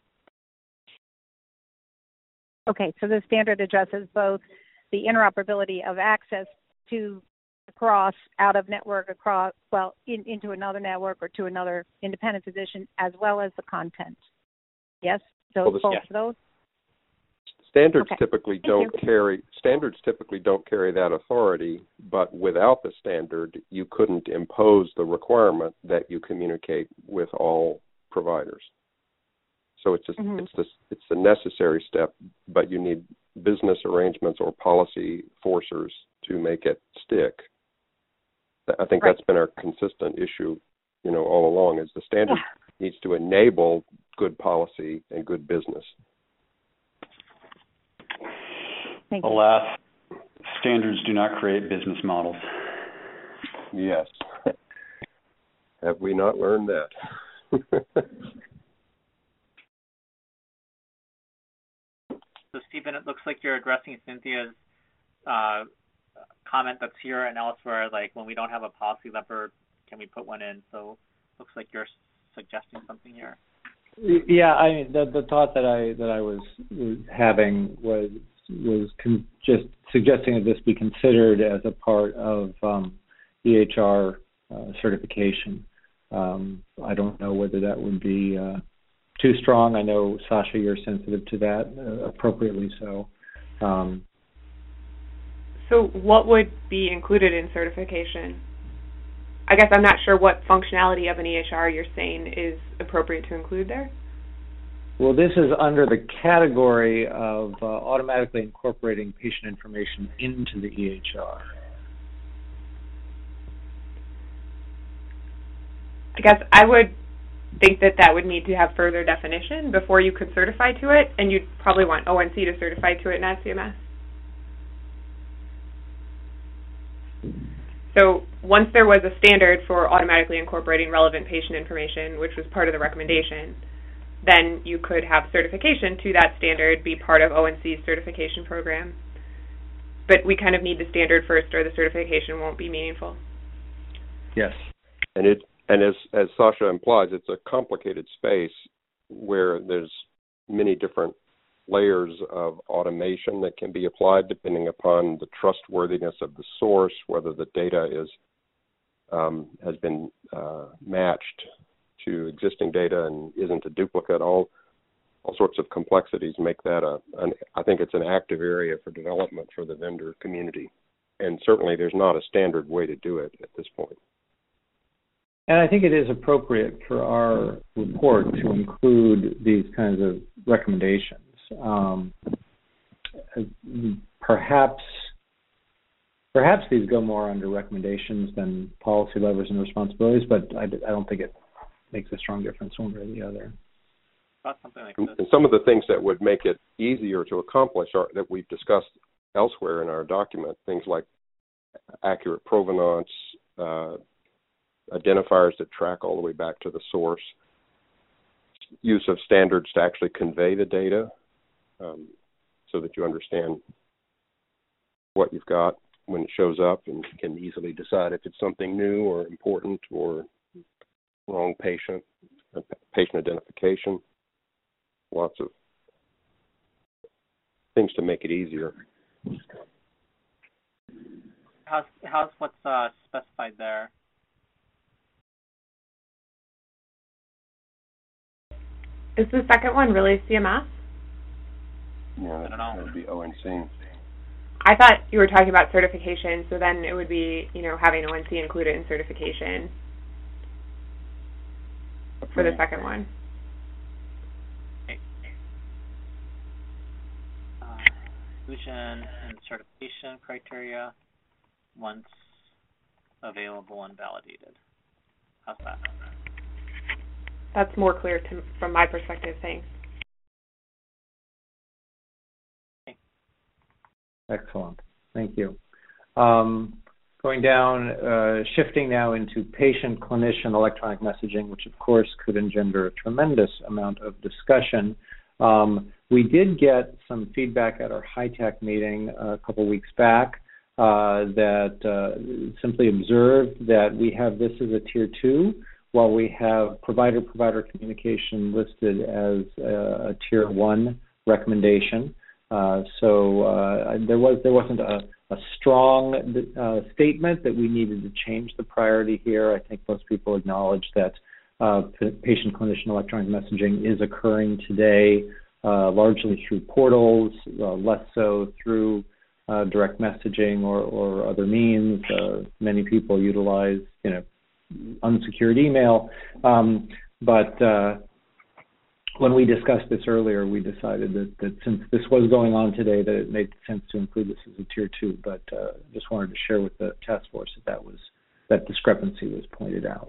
Okay, so the standard addresses both the interoperability of access to across, out of network, across, into another network or to another independent physician, as well as the content. Yes? Both of those? Standards typically don't carry that authority, but without the standard, you couldn't impose the requirement that you communicate with all providers. So it's just it's a necessary step, but you need business arrangements or policy forcers to make it stick. I think that's been our consistent issue, all along, is the standard needs to enable good policy and good business. Thank you. Alas, standards do not create business models. Yes. Have we not learned that? So, Stephen, it looks like you're addressing Cynthia's comment that's here and elsewhere, like when we don't have a policy lever, can we put one in? So looks like you're suggesting something here. Yeah, I mean, the thought that I was having was just suggesting that this be considered as a part of EHR certification. I don't know whether that would be too strong. I know, Sasha, you're sensitive to that, appropriately so. So what would be included in certification? I guess I'm not sure what functionality of an EHR you're saying is appropriate to include there. Well, this is under the category of automatically incorporating patient information into the EHR. I guess I would think that would need to have further definition before you could certify to it, and you'd probably want ONC to certify to it, not CMS. So once there was a standard for automatically incorporating relevant patient information, which was part of the recommendation, then you could have certification to that standard be part of ONC's certification program. But we kind of need the standard first, or the certification won't be meaningful. Yes. And as Sasha implies, it's a complicated space where there's many different layers of automation that can be applied depending upon the trustworthiness of the source, whether the data is has been matched to existing data and isn't a duplicate. All sorts of complexities make that I think it's an active area for development for the vendor community. And certainly there's not a standard way to do it at this point. And I think it is appropriate for our report to include these kinds of recommendations. Perhaps perhaps these go more under recommendations than policy levers and responsibilities, but I don't think it makes a strong difference one way or the other. Something like this. And some of the things that would make it easier to accomplish are that we've discussed elsewhere in our document, things like accurate provenance, identifiers that track all the way back to the source, use of standards to actually convey the data so that you understand what you've got when it shows up and can easily decide if it's something new or important or wrong patient identification. Lots of things to make it easier. How's what's specified there? Is the second one really CMS? Yeah, I don't know. That would be ONC. I thought you were talking about certification, so then it would be, having ONC included in certification for the second one. Inclusion and certification criteria once available and validated. How's that? That's more clear from my perspective. Thanks. Excellent. Thank you. Going down, shifting now into patient-clinician electronic messaging, which of course could engender a tremendous amount of discussion. We did get some feedback at our HITECH meeting a couple weeks back that simply observed that we have this as a Tier 2, while we have provider-provider communication listed as a Tier 1 recommendation. So there wasn't a strong statement that we needed to change the priority here. I think most people acknowledge that patient-clinician electronic messaging is occurring today largely through portals, less so through direct messaging or other means. Many people utilize, unsecured email. But when we discussed this earlier, we decided that since this was going on today, that it made sense to include this as a Tier 2. But just wanted to share with the task force that discrepancy was pointed out.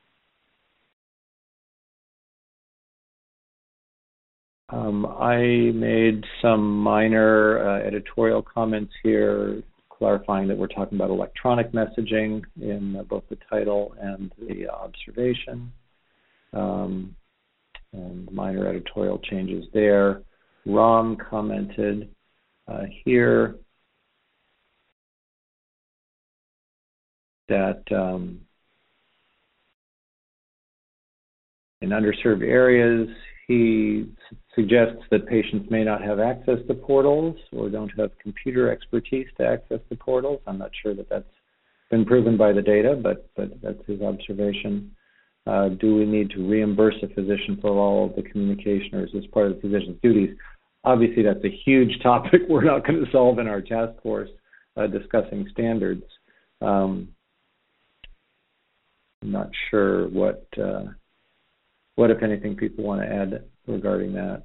I made some minor editorial comments here, clarifying that we're talking about electronic messaging in both the title and the observation, and minor editorial changes there. Ram commented here that in underserved areas, he suggests that patients may not have access to portals or don't have computer expertise to access the portals. I'm not sure that that's been proven by the data, but that's his observation. Do we need to reimburse a physician for all of the communication, or is this part of the physician's duties? Obviously, that's a huge topic we're not going to solve in our task force discussing standards. I'm not sure what, if anything, people want to add regarding that.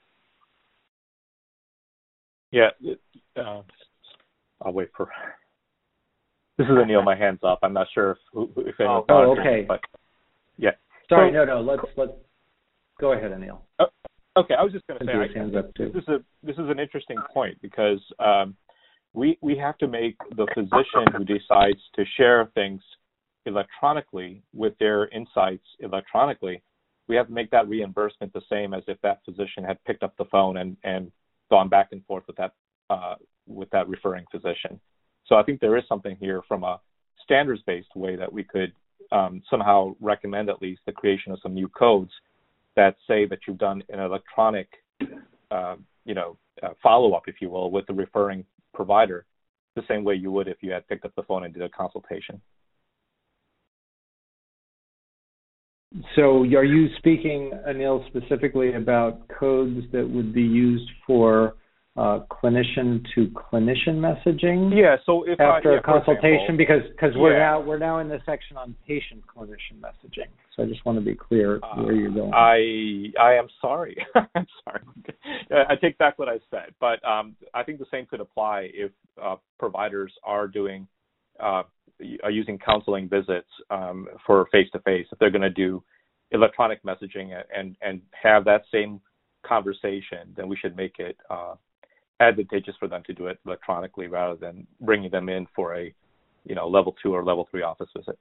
Yeah, I'll wait for. This is Anil. My hand's up. I'm not sure if anyone. Oh, okay. But yeah. Sorry, no. Let's go ahead, Anil. Okay, I was just going to say this is an interesting point because we have to make the physician who decides to share things electronically with their insights electronically. We have to make that reimbursement the same as if that physician had picked up the phone and gone back and forth with that referring physician. So I think there is something here from a standards-based way that we could somehow recommend at least the creation of some new codes that say that you've done an electronic, follow-up, if you will, with the referring provider, the same way you would if you had picked up the phone and did a consultation. So are you speaking, Anil, specifically about codes that would be used for clinician to clinician messaging. Yeah. So if after a consultation, example, because we're now in the section on patient clinician messaging. So I just want to be clear where you're going. I am sorry. I'm sorry. I take back what I said, but I think the same could apply if providers are doing using counseling visits for face-to-face. If they're going to do electronic messaging and have that same conversation, then we should make it advantageous for them to do it electronically rather than bringing them in for a level 2 or level 3 office visit.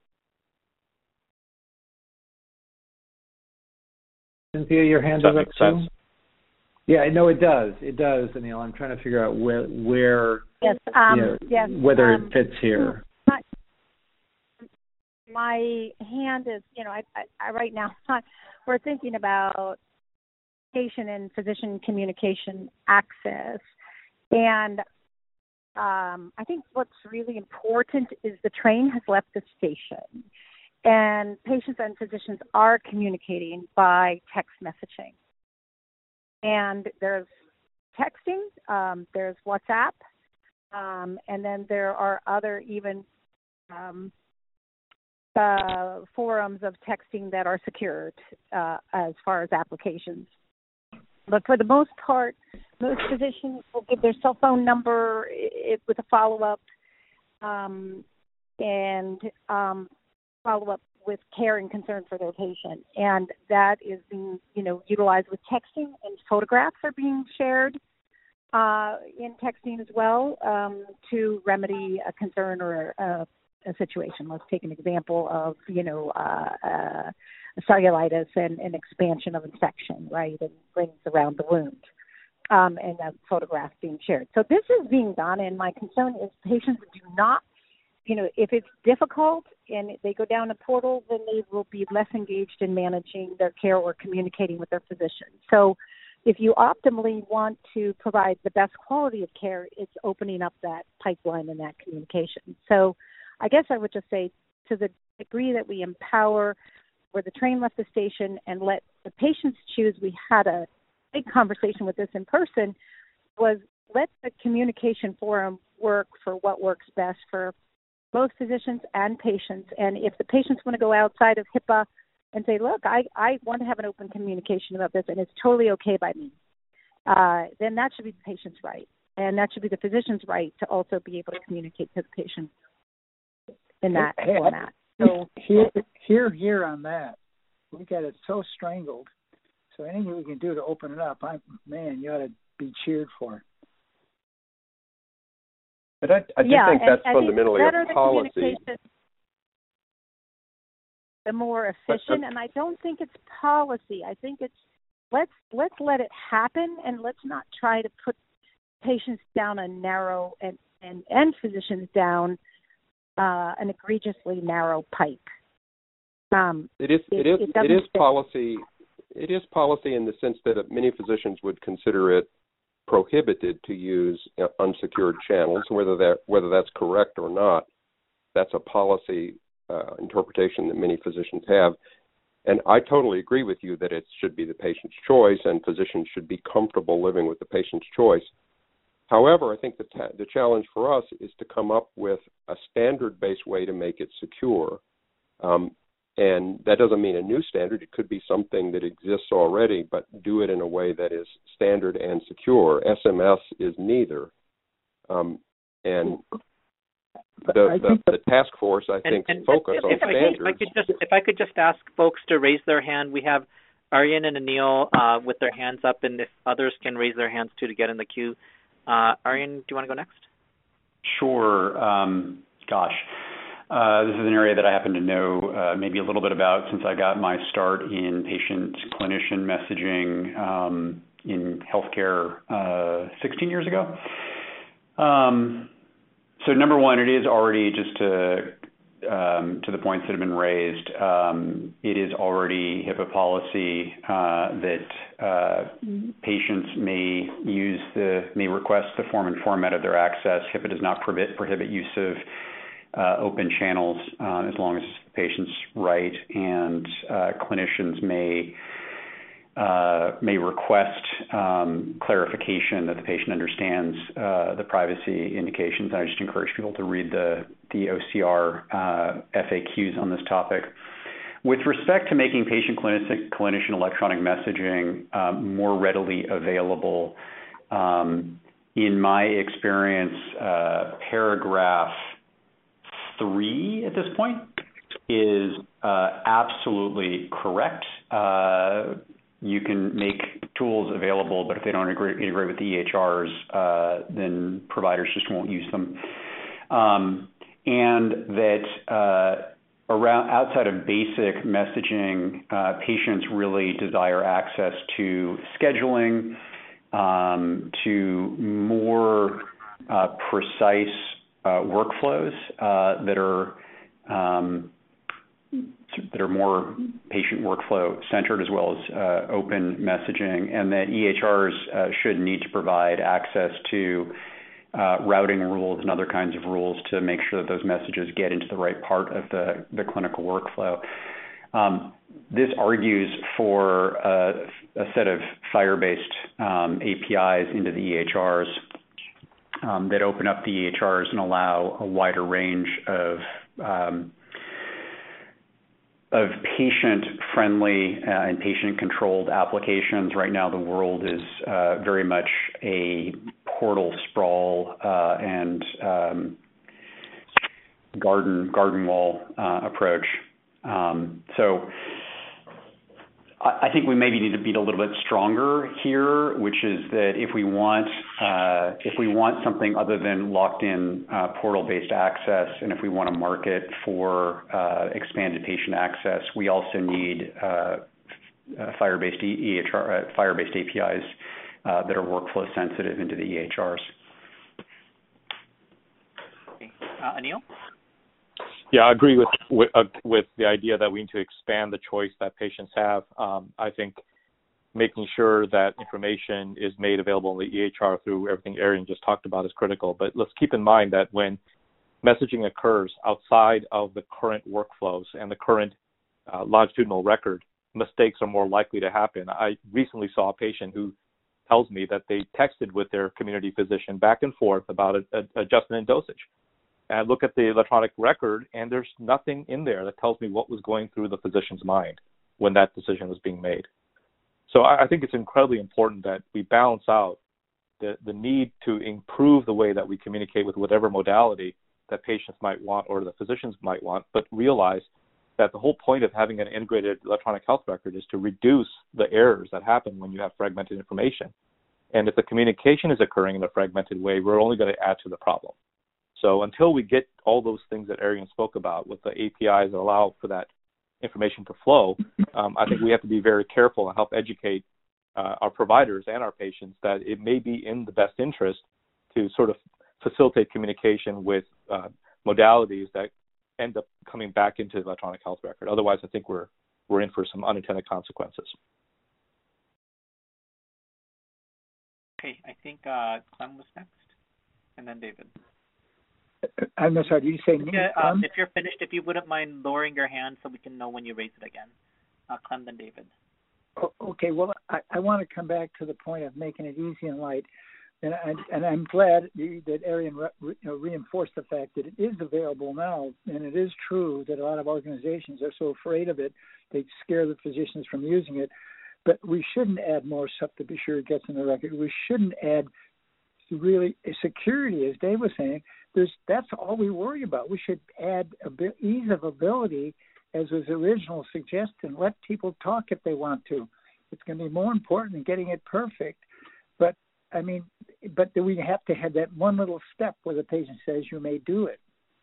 Cynthia, your hand is up too. Yeah, I know it does. It does, Anil. I'm trying to figure out where yes, whether it fits here. My hand is, I right now we're thinking about patient and physician communication access, and I think what's really important is the train has left the station, and patients and physicians are communicating by text messaging. And there's texting, there's WhatsApp, and then there are other even forums of texting that are secured as far as applications. But for the most part, most physicians will give their cell phone number with a follow-up and follow up with care and concern for their patient. And that is being, utilized with texting, and photographs are being shared in texting as well to remedy a concern or a situation. Let's take an example of, cellulitis and an expansion of infection, right, and rings around the wound, and that photograph being shared. So this is being done, and my concern is patients do not, if it's difficult and they go down a portal, then they will be less engaged in managing their care or communicating with their physician. So if you optimally want to provide the best quality of care, it's opening up that pipeline and that communication. So I guess I would just say, to the degree that we empower where the train left the station and let the patients choose, we had a big conversation with this in person, was let the communication forum work for what works best for both physicians and patients. And if the patients want to go outside of HIPAA and say, look, I want to have an open communication about this and it's totally okay by me, then that should be the patient's right. And that should be the physician's right to also be able to communicate to the patient in that format. So here on that, we got it so strangled. So anything we can do to open it up, you ought to be cheered for. But I do think that's fundamentally a policy. The more efficient, and I don't think it's policy. I think it's let's let it happen, and let's not try to put patients down a narrow and physicians down an egregiously narrow pipe. It is policy. It is policy in the sense that many physicians would consider it prohibited to use unsecured channels. Whether that's correct or not, that's a policy interpretation that many physicians have. And I totally agree with you that it should be the patient's choice, and physicians should be comfortable living with the patient's choice. However, I think the challenge for us is to come up with a standard-based way to make it secure. And that doesn't mean a new standard. It could be something that exists already, but do it in a way that is standard and secure. SMS is neither. And the task force, I think, focus on standards. If I could just ask folks to raise their hand. We have Aryan and Anil with their hands up, and if others can raise their hands too to get in the queue. Aryan, do you want to go next? Sure. This is an area that I happen to know maybe a little bit about since I got my start in patient-clinician messaging in healthcare 16 years ago. So number one, it is already, just to the points that have been raised, it is already HIPAA policy that patients may request the form and format of their access. HIPAA does not prohibit use of open channels as long as the patient's right, and clinicians may may request clarification that the patient understands the privacy indications. I just encourage people to read the OCR FAQs on this topic. With respect to making patient-clinician electronic messaging more readily available, in my experience, paragraph 3 at this point is absolutely correct. You can make tools available, but if they don't integrate with the EHRs, then providers just won't use them. And that outside of basic messaging, patients really desire access to scheduling, to more precise workflows that are more patient workflow centered, as well as open messaging, and that EHRs should need to provide access to routing rules and other kinds of rules to make sure that those messages get into the right part of the clinical workflow. This argues for a set of FHIR-based APIs into the EHRs that open up the EHRs and allow a wider range of patient-friendly and patient-controlled applications. Right now, the world is very much a portal sprawl and garden wall approach. So I think we maybe need to be a little bit stronger here, which is that if we want something other than locked-in portal-based access, and if we want to market for expanded patient access, we also need FHIR-based FHIR-based APIs that are workflow sensitive into the EHRs. Okay. Anil? Yeah, I agree with the idea that we need to expand the choice that patients have. I think making sure that information is made available in the EHR through everything Arian just talked about is critical. But let's keep in mind that when messaging occurs outside of the current workflows and the current longitudinal record, mistakes are more likely to happen. I recently saw a patient who tells me that they texted with their community physician back and forth about adjustment in dosage. And I look at the electronic record, and there's nothing in there that tells me what was going through the physician's mind when that decision was being made. So I think it's incredibly important that we balance out the need to improve the way that we communicate with whatever modality that patients might want or the physicians might want, but realize that the whole point of having an integrated electronic health record is to reduce the errors that happen when you have fragmented information. And if the communication is occurring in a fragmented way, we're only going to add to the problem. So until we get all those things that Arian spoke about with the APIs that allow for that information to flow, I think we have to be very careful and help educate our providers and our patients that it may be in the best interest to sort of facilitate communication with modalities that end up coming back into the electronic health record. Otherwise, I think we're in for some unintended consequences. Okay, I think Clem was next, and then David. I'm sorry, did you say me? If you're finished, if you wouldn't mind lowering your hand so we can know when you raise it again. Clem, then David. Okay, well, I want to come back to the point of making it easy and light. And I'm glad that Arian reinforced the fact that it is available now. And it is true that a lot of organizations are so afraid of it, they scare the physicians from using it. But we shouldn't add more stuff to be sure it gets in the record. We shouldn't add really security, as Dave was saying. That's all we worry about. We should add a bit ease of ability, as was the original suggestion. Let people talk if they want to. It's going to be more important than getting it perfect. But we have to have that one little step where the patient says you may do it.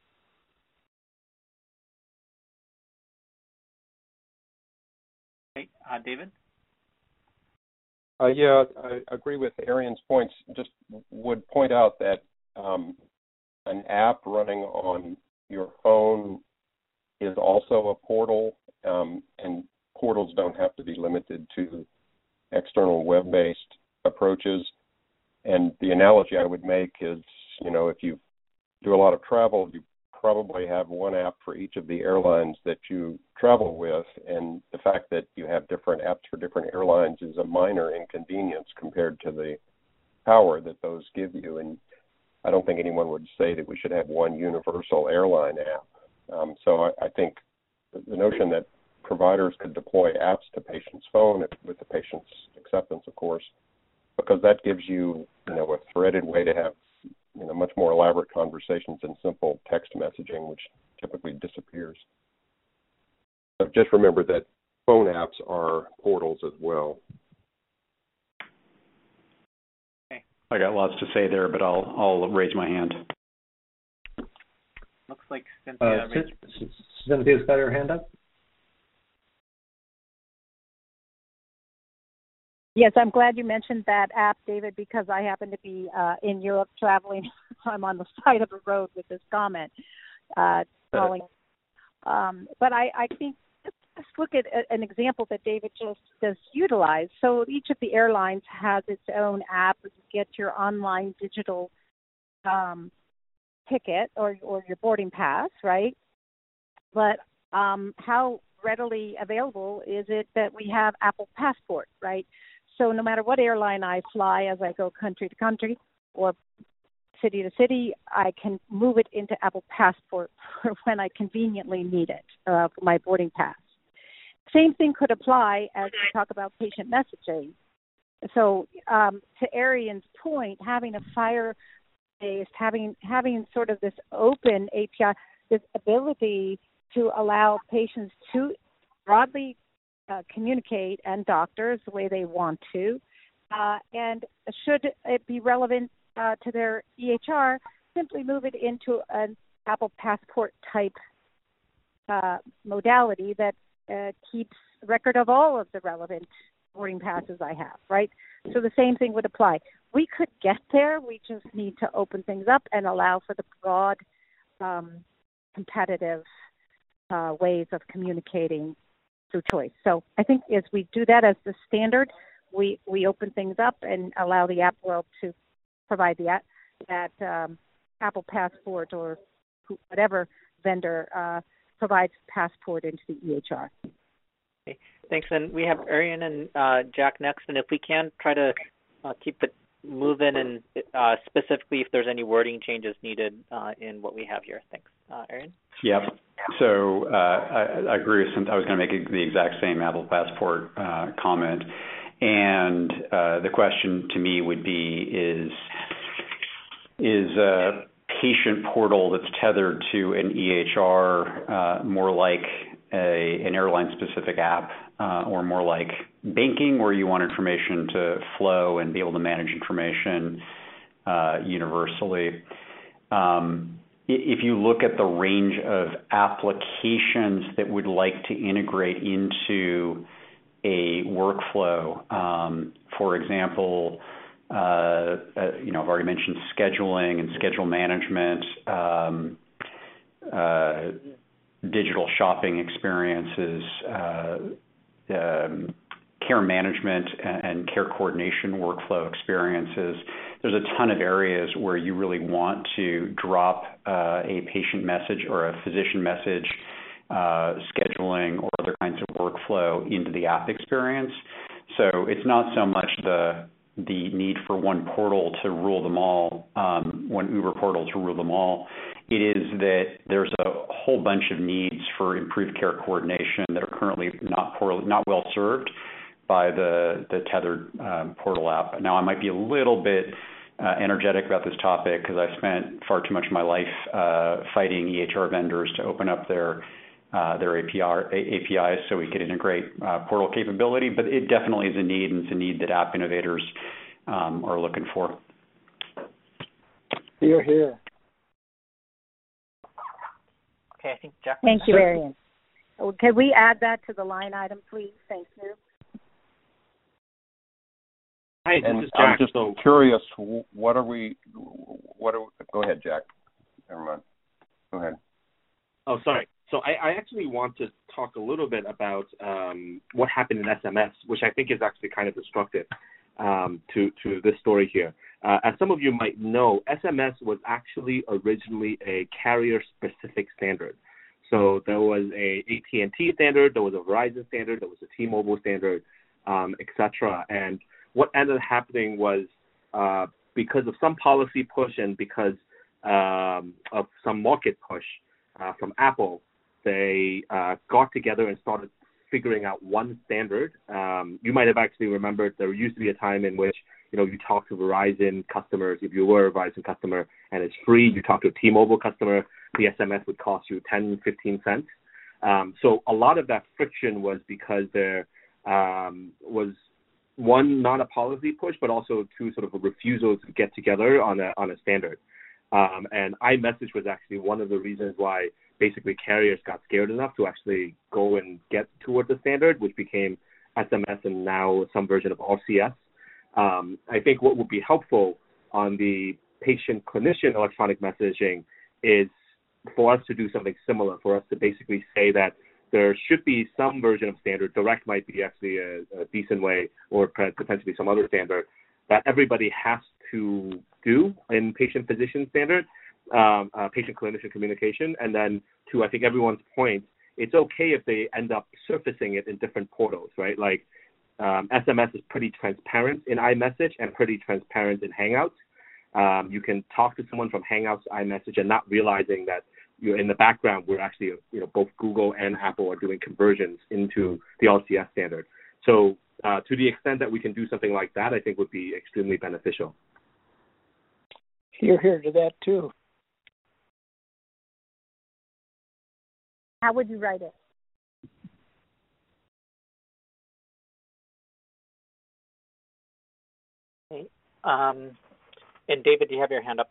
Okay, David? Yeah, I agree with Arian's points. Just would point out that an app running on your phone is also a portal, and portals don't have to be limited to external web-based approaches. And the analogy I would make is, if you do a lot of travel, you probably have one app for each of the airlines that you travel with, and the fact that you have different apps for different airlines is a minor inconvenience compared to the power that those give you. And I don't think anyone would say that we should have one universal airline app. So I think the notion that providers could deploy apps to patients' phone with the patient's acceptance, of course, because that gives you, a threaded way to have, much more elaborate conversations than simple text messaging, which typically disappears. But just remember that phone apps are portals as well. Okay. I got lots to say there, but I'll raise my hand. Looks like Cynthia. Cynthia's got her hand up. Yes, I'm glad you mentioned that app, David, because I happen to be in Europe traveling. So I'm on the side of the road with this comment. Calling. But I think let's look at an example that David just utilized. So each of the airlines has its own app where you get your online digital ticket or your boarding pass, right? But how readily available is it that we have Apple Passport, right? So no matter what airline I fly as I go country to country or city to city, I can move it into Apple Passport for when I conveniently need it for my boarding pass. Same thing could apply as we talk about patient messaging. So to Arian's point, having a FHIR-based, having sort of this open API, this ability to allow patients to broadly communicate and doctors the way they want to, and should it be relevant to their EHR, simply move it into an Apple Passport type modality that keeps record of all of the relevant boarding passes I have, right? So the same thing would apply. We could get there. We just need to open things up and allow for the broad competitive ways of communicating through choice. So I think as we do that as the standard, we open things up and allow the app world to provide that Apple Passport or whatever vendor provides passport into the EHR. Okay, thanks. And we have Arian and Jack next. And if we can, try to keep it moving, and specifically if there's any wording changes needed in what we have here. Thanks. Arian? Yep. So I agree with Cynthia. I was going to make the exact same Apple Passport comment. And the question to me would be, is a patient portal that's tethered to an EHR more like an airline-specific app or more like banking, where you want information to flow and be able to manage information universally? If you look at the range of applications that would like to integrate into a workflow, for example, I've already mentioned scheduling and schedule management, digital shopping experiences, care management and care coordination workflow experiences. There's a ton of areas where you really want to drop a patient message or a physician message, scheduling or other kinds of workflow into the app experience. So it's not so much the need for one portal to rule them all, one Uber portal to rule them all. It is that there's a whole bunch of needs for improved care coordination that are currently not well served by the tethered portal app. Now, I might be a little bit energetic about this topic because I spent far too much of my life fighting EHR vendors to open up their APIs so we could integrate portal capability, but it definitely is a need, and it's a need that app innovators are looking for. Here, here. Okay, I think Jack. Thank you, Arian. Can we add that to the line item, please? Thank you. Hi, and this is Jack. I'm just curious, go ahead, Jack. Never mind. Go ahead. Oh, sorry. So I actually want to talk a little bit about what happened in SMS, which I think is actually kind of destructive. to this story here. As some of you might know, SMS was actually originally a carrier-specific standard. So there was a AT&T standard, there was a Verizon standard, there was a T-Mobile standard, etc. And what ended up happening was because of some policy push and because of some market push from Apple, they got together and started figuring out one standard. You might have actually remembered there used to be a time in which, you talk to Verizon customers. If you were a Verizon customer and it's free, you talk to a T-Mobile customer, the SMS would cost you 10, 15 cents. So a lot of that friction was because there was, one, not a policy push, but also two, sort of a refusal to get together on a standard. And iMessage was actually one of the reasons why basically carriers got scared enough to actually go and get towards the standard, which became SMS and now some version of RCS. I think what would be helpful on the patient-clinician electronic messaging is for us to do something similar, for us to basically say that there should be some version of standard. Direct might be actually a decent way, or potentially some other standard, that everybody has to do in patient-physician standard, patient-clinician communication. And then to, I think, everyone's point, it's okay if they end up surfacing it in different portals, right? Like SMS is pretty transparent in iMessage and pretty transparent in Hangouts. You can talk to someone from Hangouts to iMessage and not realizing that in the background, we're actually, both Google and Apple are doing conversions into the RCS standard. So to the extent that we can do something like that, I think would be extremely beneficial. Hear to that, too. How would you write it? Okay. And David, do you have your hand up?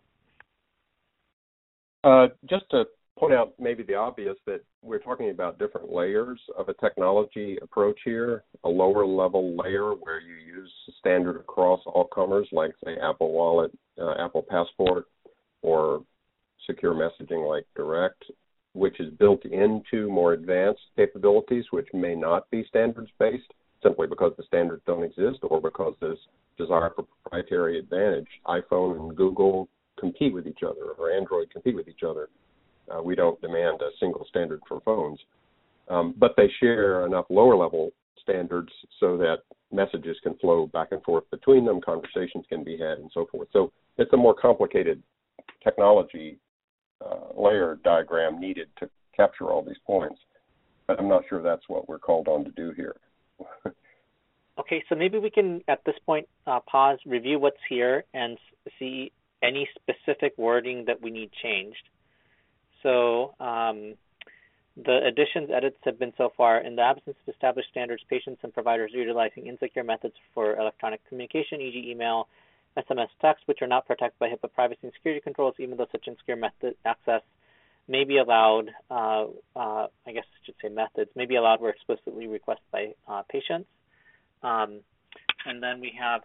Just to point out maybe the obvious, that we're talking about different layers of a technology approach here. A lower level layer where you use standard across all comers, like say Apple Wallet, Apple Passport, or secure messaging like Direct, which is built into more advanced capabilities, which may not be standards-based, simply because the standards don't exist or because there's desire for proprietary advantage. iPhone and Google compete with each other, or Android compete with each other. We don't demand a single standard for phones. But they share enough lower-level standards so that messages can flow back and forth between them, conversations can be had, and so forth. So it's a more complicated technology layer diagram needed to capture all these points. But I'm not sure that's what we're called on to do here. Okay, so maybe we can, at this point, pause, review what's here, and see any specific wording that we need changed. So the additions, edits have been so far, in the absence of established standards, patients and providers are utilizing insecure methods for electronic communication, e.g. email, SMS, text, which are not protected by HIPAA privacy and security controls, even though such insecure method access may be allowed, I guess I should say methods, may be allowed where explicitly requested by patients. And then we have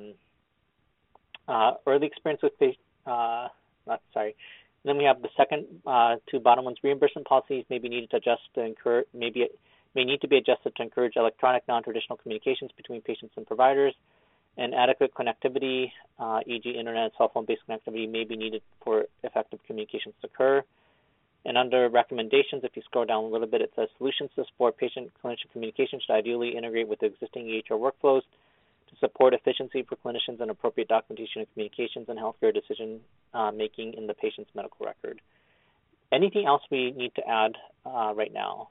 early experience with Then we have the second two bottom ones. Reimbursement policies may be needed to adjust to encourage, may need to be adjusted to encourage electronic non-traditional communications between patients and providers. And adequate connectivity, e.g. internet, cell phone-based connectivity, may be needed for effective communications to occur. And under recommendations, if you scroll down a little bit, it says solutions to support patient-clinician communication should ideally integrate with existing EHR workflows to support efficiency for clinicians and appropriate documentation of communications and healthcare decision making in the patient's medical record. Anything else we need to add right now?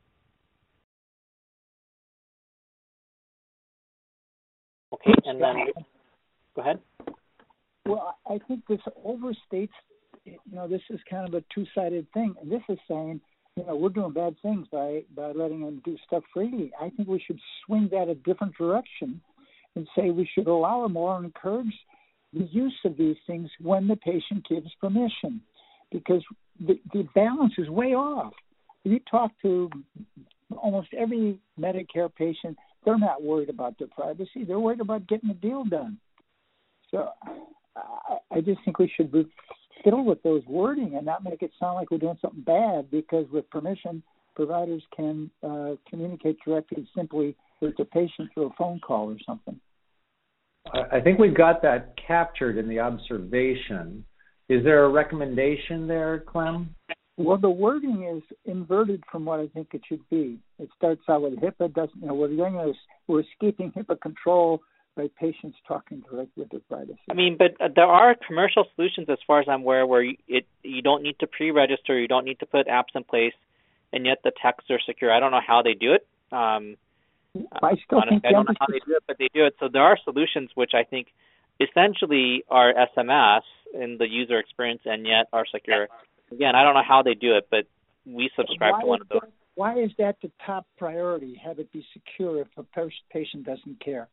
Okay, and then go ahead. Well, I think this overstates, this is kind of a two-sided thing. This is saying, we're doing bad things by letting them do stuff freely. I think we should swing that a different direction and say we should allow more and encourage the use of these things when the patient gives permission, because the balance is way off. You talk to almost every Medicare patient, they're not worried about their privacy. They're worried about getting the deal done. So I just think we should fiddle with those wording and not make it sound like we're doing something bad, because with permission, providers can communicate directly simply with the patient through a phone call or something. I think we've got that captured in the observation. Is there a recommendation there, Clem? Well, the wording is inverted from what I think it should be. It starts out with HIPAA doesn't, we're escaping HIPAA control by patients talking directly with their privacy. I mean, but there are commercial solutions, as far as I'm aware, where you don't need to pre-register, you don't need to put apps in place, and yet the texts are secure. I don't know how they do it. I don't know how they do it, but they do it. So there are solutions which I think essentially are SMS in the user experience and yet are secure. Again, I don't know how they do it, but we subscribe to one of those. Why is that the top priority, have it be secure if a patient doesn't care?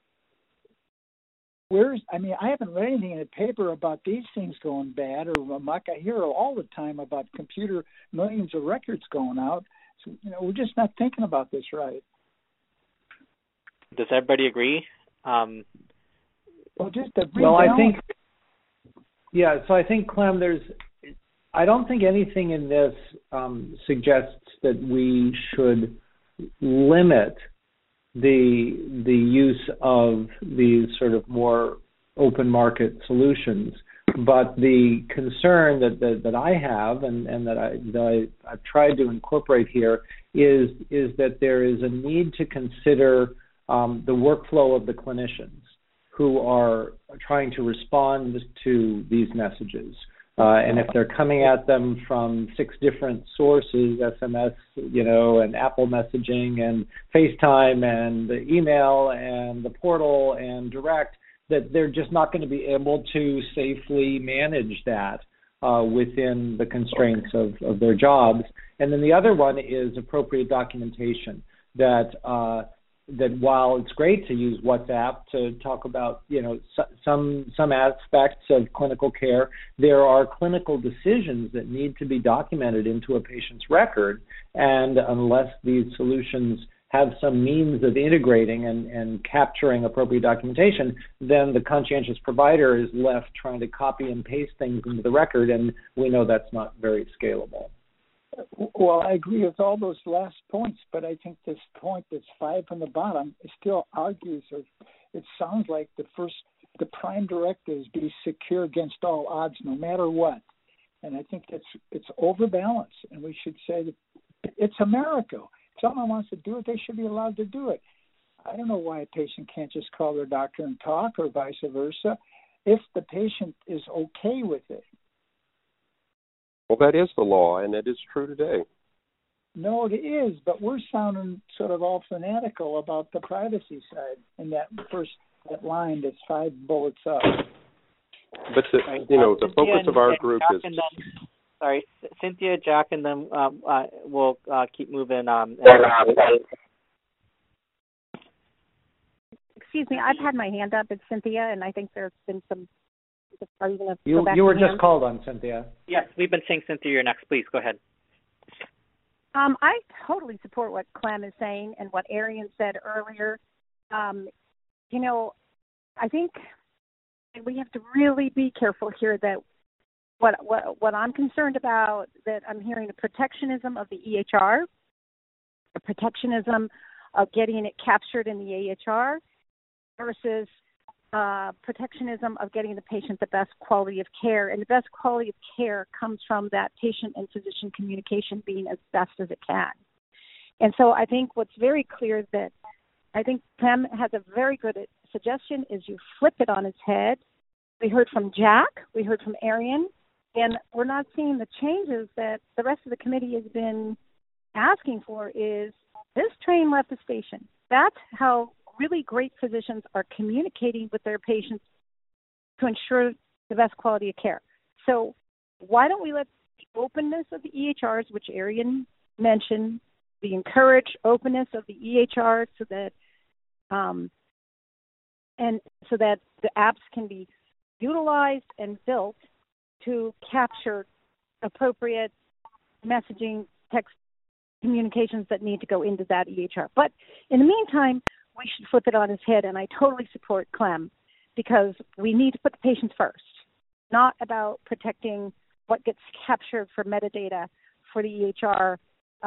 I haven't read anything in the paper about these things going bad or amok. I hear all the time about millions of records going out. So, we're just not thinking about this right. Does everybody agree? I think, so I think, Clem, I don't think anything in this suggests that we should limit the use of these sort of more open market solutions. But the concern that I have and that I've tried to incorporate here is that there is a need to consider the workflow of the clinicians who are trying to respond to these messages. And if they're coming at them from 6 different sources, SMS, and Apple messaging and FaceTime and the email and the portal and direct, that they're just not going to be able to safely manage that within the constraints of their jobs. And then the other one is appropriate documentation, that while it's great to use WhatsApp to talk about, some aspects of clinical care, there are clinical decisions that need to be documented into a patient's record. And unless these solutions have some means of integrating and capturing appropriate documentation, then the conscientious provider is left trying to copy and paste things into the record, and we know that's not very scalable. Well, I agree with all those last points, but I think this point that's 5 from the bottom still argues, or it sounds like the prime directive is be secure against all odds, no matter what. And I think it's overbalanced, and we should say that it's America. If someone wants to do it, they should be allowed to do it. I don't know why a patient can't just call their doctor and talk, or vice versa, if the patient is okay with it. Well, that is the law, and it is true today. No, it is, but we're sounding sort of all fanatical about the privacy side in that line that's 5 bullets up. But the focus of our group is. Sorry, Cynthia, Jack, and then we'll keep moving. Excuse me, I've had my hand up. It's Cynthia, and I think there's been some. Are you going to go back? You were just called on, Cynthia. Yes, we've been saying, Cynthia, you're next. Please go ahead. I totally support what Clem is saying and what Arian said earlier. I think we have to really be careful here that what I'm concerned about, that I'm hearing the protectionism of the EHR, the protectionism of getting it captured in the EHR versus protectionism of getting the patient the best quality of care. And the best quality of care comes from that patient and physician communication being as best as it can. And so I think what's very clear that I think Clem has a very good suggestion is you flip it on its head. We heard from Jack, we heard from Arian, and we're not seeing the changes that the rest of the committee has been asking for. Is this train left the station? That's how really great physicians are communicating with their patients to ensure the best quality of care. So why don't we let the openness of the EHRs, which Arian mentioned, we encourage openness of the EHR so that the apps can be utilized and built to capture appropriate messaging, text communications that need to go into that EHR. But in the meantime, we should flip it on its head, and I totally support Clem, because we need to put the patients first, not about protecting what gets captured for metadata for the EHR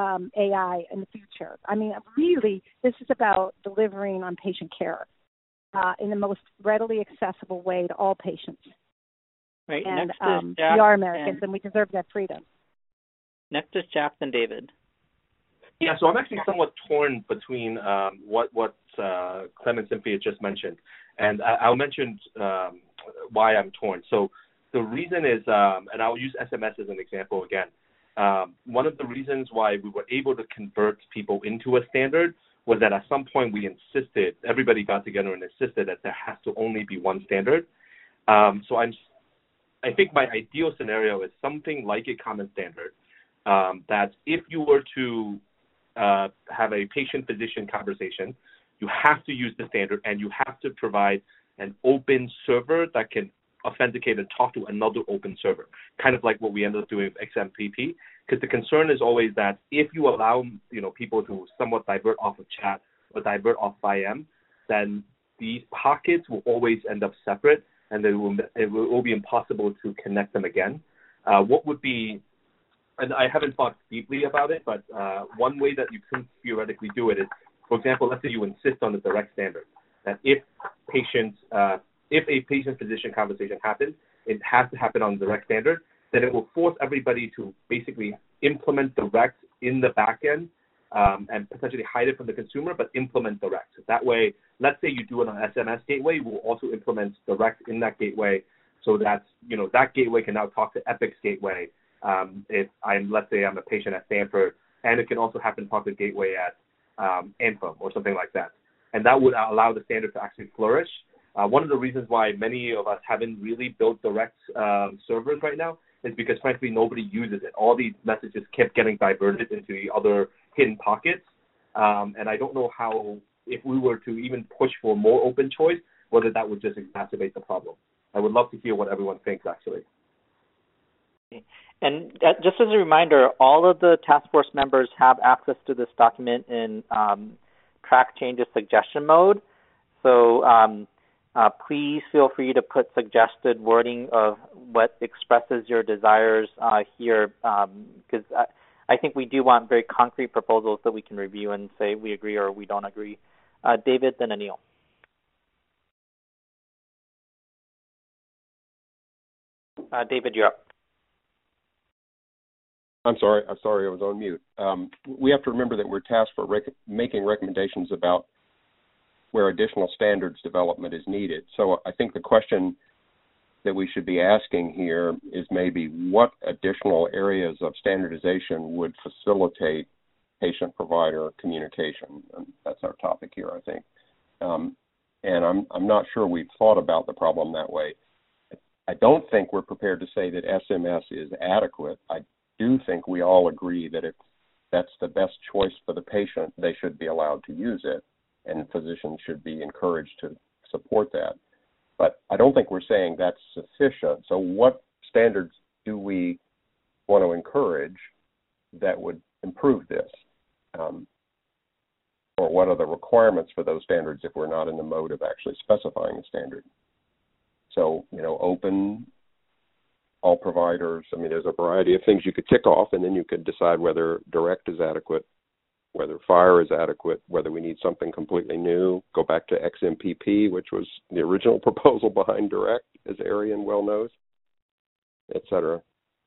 AI in the future. I mean, really, this is about delivering on patient care. in the most readily accessible way to all patients. Right. And next is Jack, we are Americans, and we deserve that freedom. Next is Jack, then David. Yeah, so I'm actually somewhat torn between what Clem and Cynthia just mentioned, and I'll mention why I'm torn. So the reason is, and I'll use SMS as an example again. One of the reasons why we were able to convert people into a standard was that at some point we insisted, everybody got together and insisted that there has to only be one standard. So I think my ideal scenario is something like a common standard, that if you were to have a patient-physician conversation, you have to use the standard and you have to provide an open server that can authenticate and talk to another open server, kind of like what we ended up doing with XMPP. Because the concern is always that if you allow people to somewhat divert off of chat or divert off IM, then these pockets will always end up separate, and it will be impossible to connect them again. What would be, and I haven't thought deeply about it, but one way that you can theoretically do it is, for example, let's say you insist on the direct standard, that if a patient-physician conversation happens, it has to happen on the direct standard, then it will force everybody to basically implement direct in the back end and potentially hide it from the consumer, but implement direct. That way, let's say you do it on SMS gateway, we'll also implement direct in that gateway so that, that gateway can now talk to Epic's gateway. Let's say I'm a patient at Stanford, and it can also happen to talk to gateway at Anthem or something like that. And that would allow the standard to actually flourish. One of the reasons why many of us haven't really built direct servers right now is because, frankly, nobody uses it. All these messages kept getting diverted into the other hidden pockets. And I don't know how, if we were to even push for more open choice, whether that would just exacerbate the problem. I would love to hear what everyone thinks, actually. And just as a reminder, all of the task force members have access to this document in track changes suggestion mode. So please feel free to put suggested wording of what expresses your desires here, because I think we do want very concrete proposals that we can review and say we agree or we don't agree. David, then Anil. David, you're up. I'm sorry, I was on mute. We have to remember that we're tasked for making recommendations about where additional standards development is needed. So I think the question that we should be asking here is maybe what additional areas of standardization would facilitate patient-provider communication. And that's our topic here, I think. And I'm not sure we've thought about the problem that way. I don't think we're prepared to say that SMS is adequate. I do think we all agree that if that's the best choice for the patient, they should be allowed to use it, and physicians should be encouraged to support that. But I don't think we're saying that's sufficient. So what standards do we want to encourage that would improve this? Or what are the requirements for those standards if we're not in the mode of actually specifying a standard? So, open, all providers. I mean, there's a variety of things you could tick off, and then you could decide whether direct is adequate, whether FHIR is adequate, whether we need something completely new. Go back to XMPP, which was the original proposal behind direct, as Arian well knows, et cetera.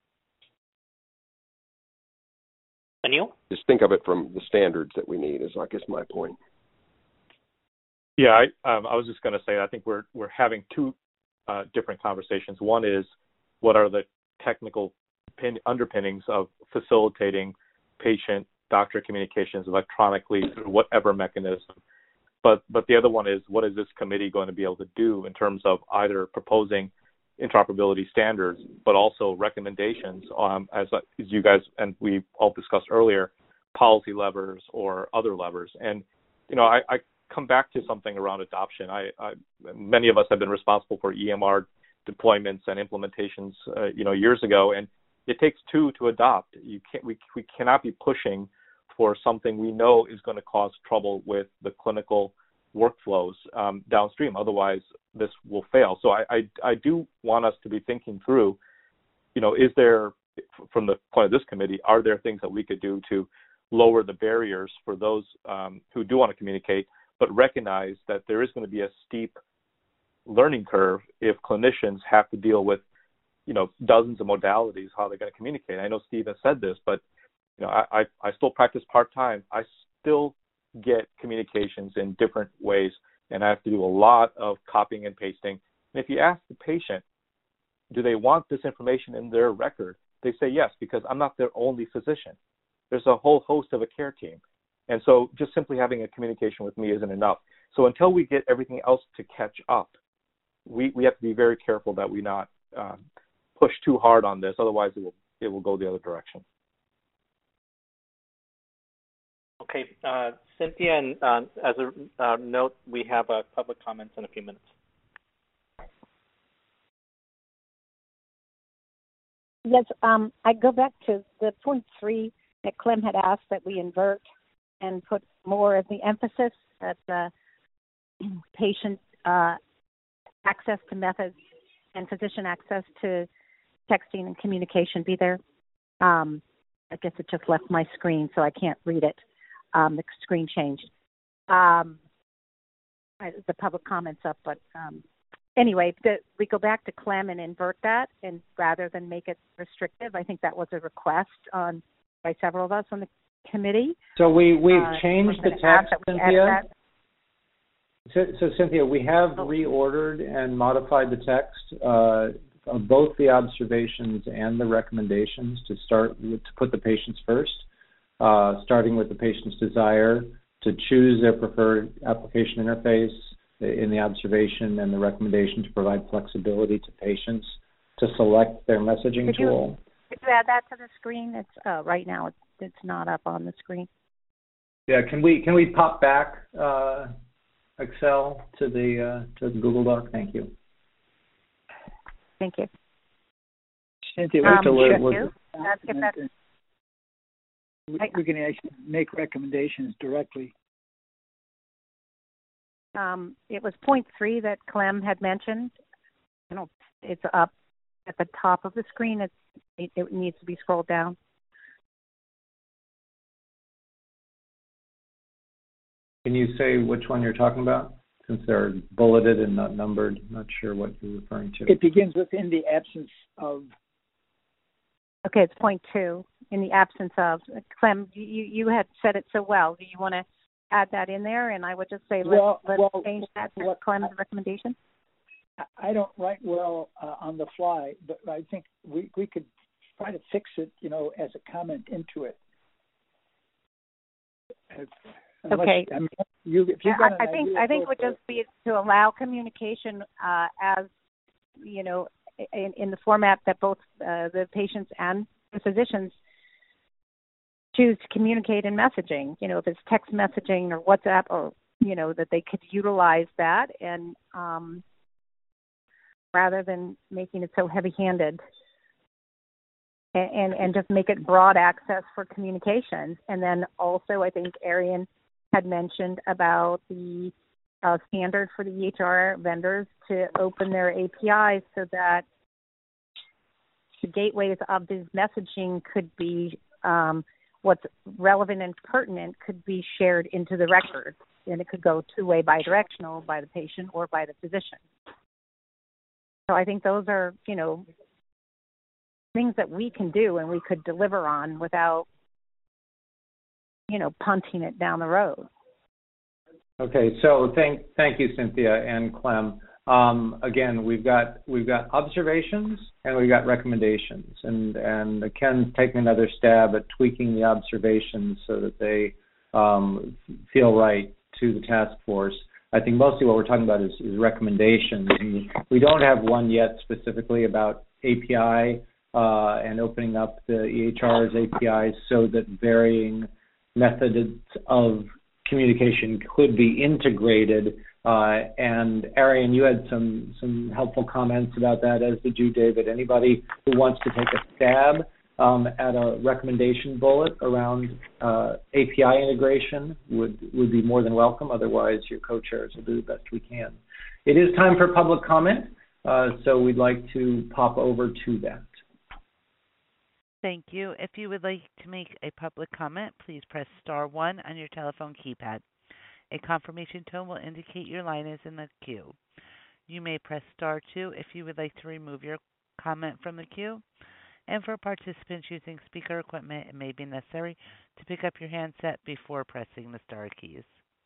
Anil? Just think of it from the standards that we need is, I guess, my point. Yeah, I was just going to say, I think we're having two different conversations. One is, what are the technical underpinnings of facilitating patient-doctor communications electronically through whatever mechanism? But the other one is, what is this committee going to be able to do in terms of either proposing interoperability standards, but also recommendations as you guys and we all discussed earlier, policy levers or other levers. And, I come back to something around adoption. Many of us have been responsible for EMR deployments and implementations, years ago, and it takes two to adopt. We cannot be pushing for something we know is going to cause trouble with the clinical workflows downstream. Otherwise, this will fail. So I do want us to be thinking through, is there, from the point of this committee, are there things that we could do to lower the barriers for those who do want to communicate, but recognize that there is going to be a steep learning curve if clinicians have to deal with, dozens of modalities, how they're going to communicate. I know Steve has said this, but I still practice part-time. I still get communications in different ways, and I have to do a lot of copying and pasting. And if you ask the patient, do they want this information in their record, they say yes, because I'm not their only physician. There's a whole host of a care team. And so just simply having a communication with me isn't enough. So until we get everything else to catch up, we have to be very careful that we not push too hard on this. Otherwise, it will go the other direction. Okay, Cynthia, and as a note, we have public comments in a few minutes. Yes, I go back to the point 3 that Clem had asked that we invert and put more of the emphasis that the patient access to methods and physician access to texting and communication be there. I guess it just left my screen, so I can't read it. The screen changed. The public comments up, but anyway, we go back to Clem and invert that, and rather than make it restrictive, I think that was a request by several of us on the committee. So we've changed the text, Cynthia. So Cynthia, we have reordered and modified the text of both the observations and the recommendations to put the patients first, starting with the patient's desire to choose their preferred application interface in the observation, and the recommendation to provide flexibility to patients to select their messaging tool. Could you add that to the screen? It's right now it's not up on the screen. Yeah, can we pop back Excel to the Google Doc? Thank you. Thank you. Cynthia, we can actually make recommendations directly. It was point 3 that Clem had mentioned. It's up at the top of the screen. It needs to be scrolled down. Can you say which one you're talking about? Since they're bulleted and not numbered, I'm not sure what you're referring to. It begins with "in the absence of." Okay, it's point 2, in the absence of. Clem, you had said it so well. Do you want to add that in there? And I would just say let's change that to Clem's recommendation. I don't write well on the fly, but I think we could try to fix it, as a comment into it. Okay. I think would just be to allow communication as in the format that both the patients and the physicians choose to communicate in messaging. If it's text messaging or WhatsApp, or that they could utilize that, and rather than making it so heavy-handed, and just make it broad access for communications. And then also, I think Arian had mentioned about the standard for the EHR vendors to open their APIs so that the gateways of this messaging could be what's relevant and pertinent could be shared into the record, and it could go two-way bidirectional by the patient or by the physician. So I think those are, things that we can do and we could deliver on without, punting it down the road. Okay, so thank you, Cynthia and Clem. Again, we've got observations and we've got recommendations, and Ken's taking another stab at tweaking the observations so that they feel right to the task force. I think mostly what we're talking about is recommendations. And we don't have one yet specifically about API and opening up the EHR's APIs so that varying methods of communication could be integrated. And Arian, you had some helpful comments about that, as did you, David. Anybody who wants to take a stab at a recommendation bullet around API integration would be more than welcome. Otherwise, your co-chairs will do the best we can. It is time for public comment, so we'd like to pop over to that. Thank you. If you would like to make a public comment, please press star 1 on your telephone keypad. A confirmation tone will indicate your line is in the queue. You may press star 2 if you would like to remove your comment from the queue. And for participants using speaker equipment, it may be necessary to pick up your handset before pressing the star keys.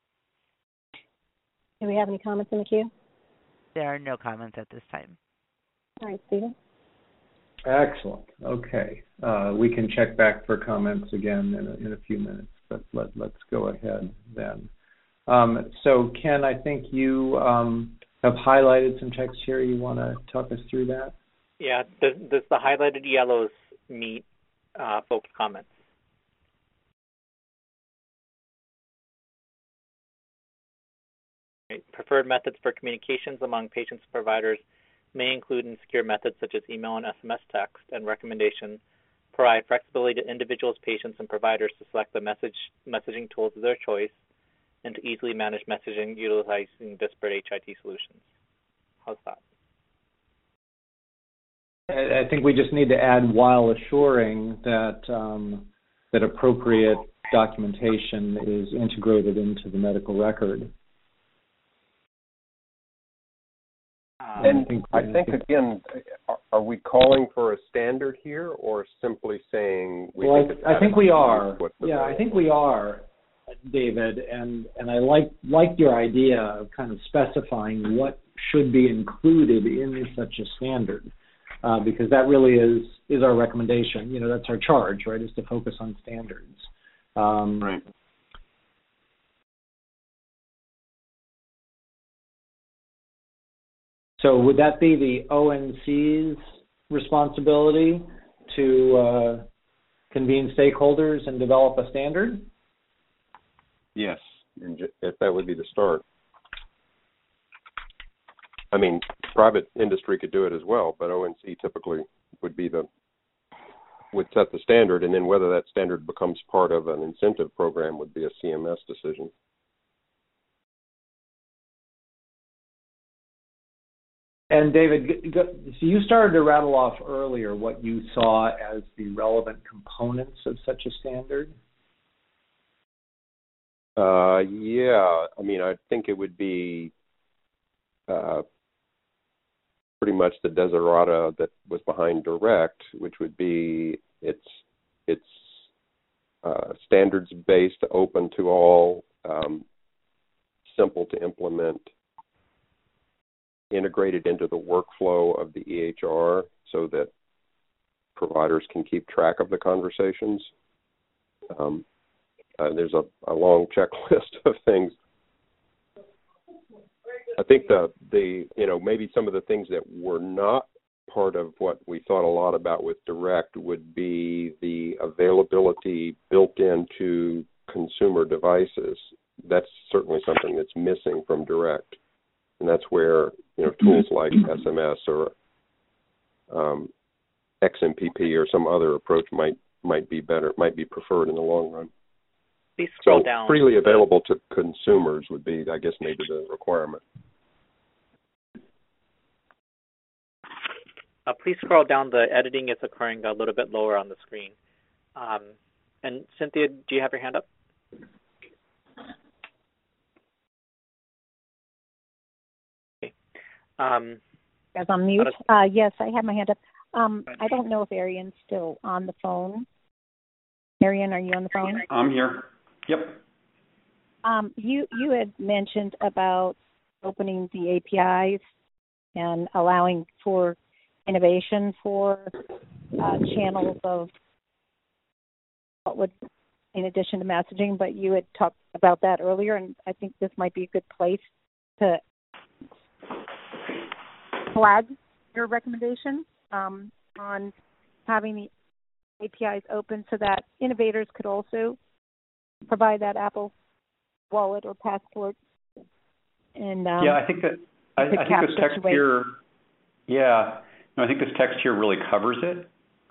Do we have any comments in the queue? There are no comments at this time. All right, Stephen. Excellent. Okay. We can check back for comments again in a few minutes, but let's go ahead then. So, Ken, I think you have highlighted some text here. You want to talk us through that? Yeah. Does the highlighted yellows meet folks' comments? Right. Preferred methods for communications among patients and providers may include insecure methods such as email and SMS text, and recommendation provide flexibility to individuals, patients, and providers to select the messaging tools of their choice and to easily manage messaging utilizing disparate HIT solutions. How's that? I think we just need to add, while assuring that that appropriate documentation is integrated into the medical record. And I think, again, are we calling for a standard here, or simply saying I think we are. Yeah, I think we are, David, and I like your idea of kind of specifying what should be included in such a standard, because that really is our recommendation. You know, that's our charge, right? Is to focus on standards. Right. So would that be the ONC's responsibility to convene stakeholders and develop a standard? Yes, if that would be the start. I mean, private industry could do it as well, but ONC typically would set the standard, and then whether that standard becomes part of an incentive program would be a CMS decision. And David, so you started to rattle off earlier what you saw as the relevant components of such a standard. Yeah, I mean, I think it would be pretty much the desiderata that was behind Direct, which would be it's standards-based, open to all, simple to implement, integrated into the workflow of the EHR so that providers can keep track of the conversations. There's a long checklist of things. I think the maybe some of the things that were not part of what we thought a lot about with Direct would be the availability built into consumer devices. That's certainly something that's missing from Direct. And that's where, tools like SMS or XMPP or some other approach might be better, might be preferred in the long run. Please scroll down. Freely available to consumers would be, I guess, maybe the requirement. Please scroll down. The editing is occurring a little bit lower on the screen. And Cynthia, do you have your hand up? As on mute? Yes, I have my hand up. I don't know if Arian's still on the phone. Arian, are you on the phone? I'm here. Yep. You had mentioned about opening the APIs and allowing for innovation for channels of what would, in addition to messaging, but you had talked about that earlier, and I think this might be a good place to flag your recommendation on having the APIs open so that innovators could also provide that Apple Wallet or Passport. And I think this text here. Yeah, no, I think this text here really covers it.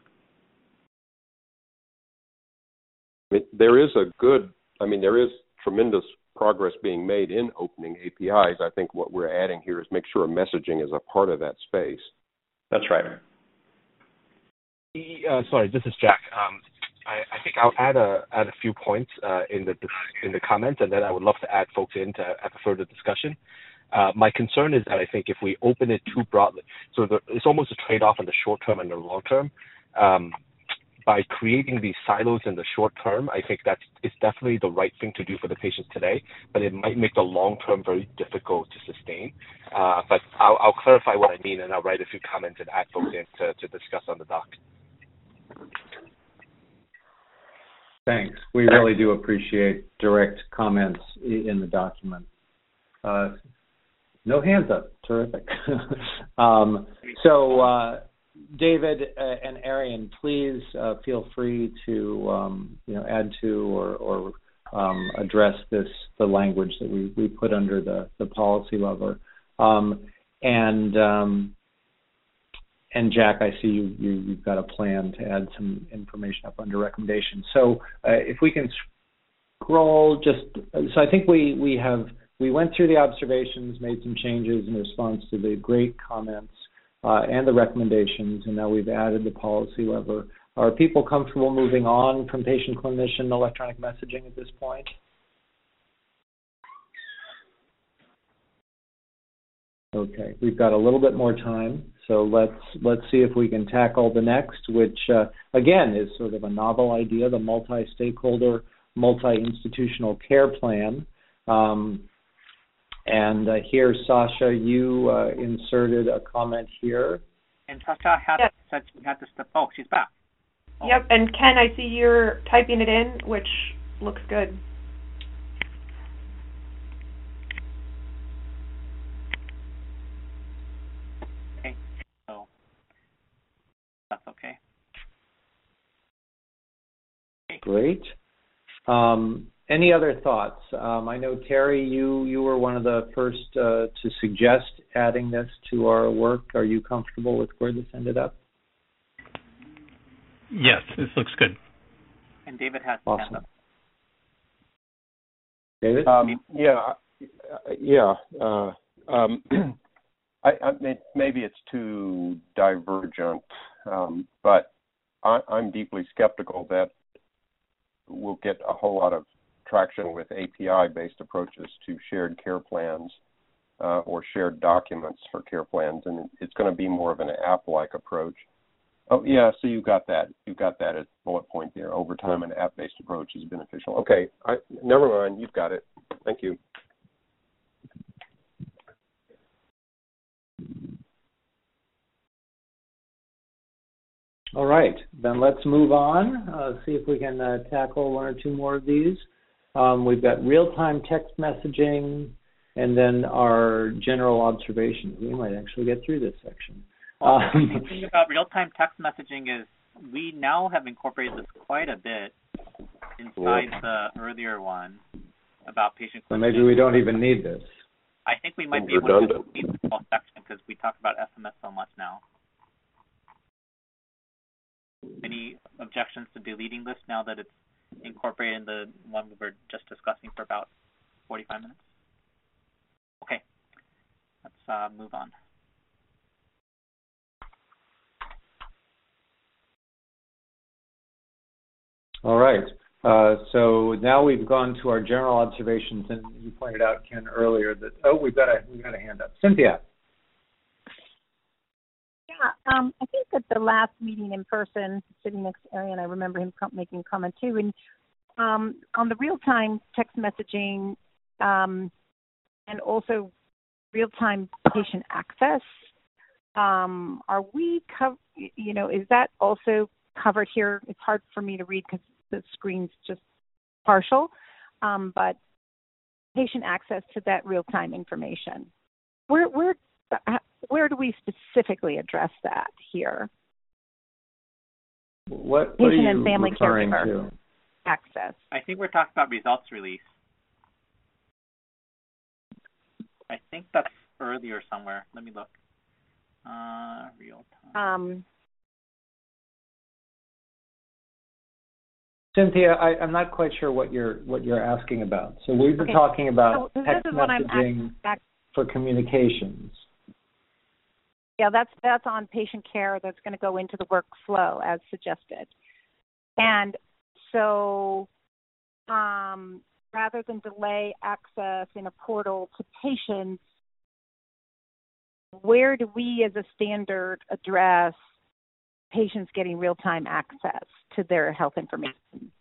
There is tremendous progress being made in opening APIs. I think what we're adding here is make sure messaging is a part of that space. That's right. Sorry, this is Jack. I think I'll add a few points in the comments, and then I would love to add folks in to have a further discussion. My concern is that I think if we open it too broadly, it's almost a trade-off in the short term and the long term. By creating these silos in the short term, I think it's definitely the right thing to do for the patients today, but it might make the long term very difficult to sustain. But I'll clarify what I mean, and I'll write a few comments and add folks in to discuss on the doc. Thanks. We really do appreciate direct comments in the document. No hands up. Terrific. David and Arian, please feel free to add to or address the language that we put under the policy lever. And Jack, I see you've got a plan to add some information up under recommendations. So if we can scroll so I think we went through the observations, made some changes in response to the great comments and the recommendations, and now we've added the policy lever. Are people comfortable moving on from patient-clinician electronic messaging at this point? Okay, we've got a little bit more time, so let's see if we can tackle the next, which again is sort of a novel idea, the multi-stakeholder, multi-institutional care plan. And here, Sasha, you inserted a comment here. And Sasha said we had to step. Oh, she's back. Oh. Yep, and Ken, I see you're typing it in, which looks good. Okay, so that's okay. Great. Any other thoughts? I know, Terry, you were one of the first to suggest adding this to our work. Are you comfortable with where this ended up? Yes, this looks good. And David has awesome. Hand up. David? Maybe it's too divergent, but I'm deeply skeptical that we'll get a whole lot of traction with API-based approaches to shared care plans or shared documents for care plans, and it's going to be more of an app-like approach. Oh, yeah, so you got that. You got that as bullet point there. Over time, an app-based approach is beneficial. Okay, never mind. You've got it. Thank you. All right, then let's move on. See if we can tackle one or two more of these. We've got real-time text messaging and then our general observations. We might actually get through this section. The thing about real-time text messaging is we now have incorporated this quite a bit inside the earlier one about patient. So maybe we don't even need this. I think we might be able to leave the whole section because we talk about SMS so much now. Any objections to deleting this now that it's incorporated in the one we were just discussing for about 45 minutes? Okay, let's move on. All right. So now we've gone to our general observations, and you pointed out, Ken, earlier that we've got a hand up. Cynthia. Yeah, I think at the last meeting in person, sitting next to Arian, I remember him making a comment too. And on the real-time text messaging and also real-time patient access, are we is that also covered here? It's hard for me to read because the screen's just partial, but patient access to that real-time information. Where do we specifically address that here? What patient are and you family referring caregiver to? Access. I think we're talking about results release. I think that's earlier somewhere. Let me look. Real time. Cynthia, I'm not quite sure what you're asking about. So we've been talking about text messaging for communications. Yeah, that's on patient care. That's going to go into the workflow as suggested. And so rather than delay access in a portal to patients, where do we as a standard address patients getting real-time access to their health information?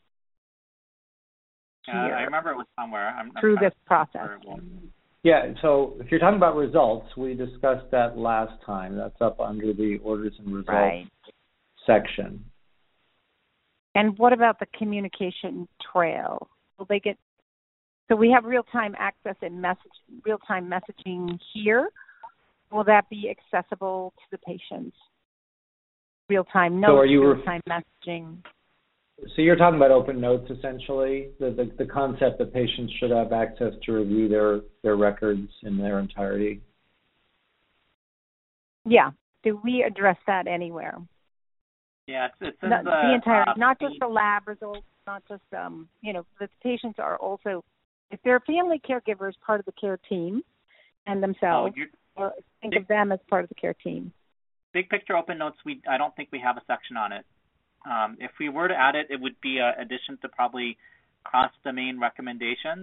I remember it was somewhere. Through this process. Yeah, so if you're talking about results, we discussed that last time. That's up under the orders and results section. And what about the communication trail? Will they get? So we have real-time access and real-time messaging here. Will that be accessible to the patients? Real-time notes, real-time messaging. So you're talking about open notes, essentially, the concept that patients should have access to review their records in their entirety. Yeah. Do we address that anywhere? Yeah, it's in the entirety, not just the lab results, not just the patients are also, if they're family caregivers, part of the care team, and themselves, or think of them as part of the care team. Big picture open notes, I don't think we have a section on it. If we were to add it, it would be an addition to probably cross-domain recommendations.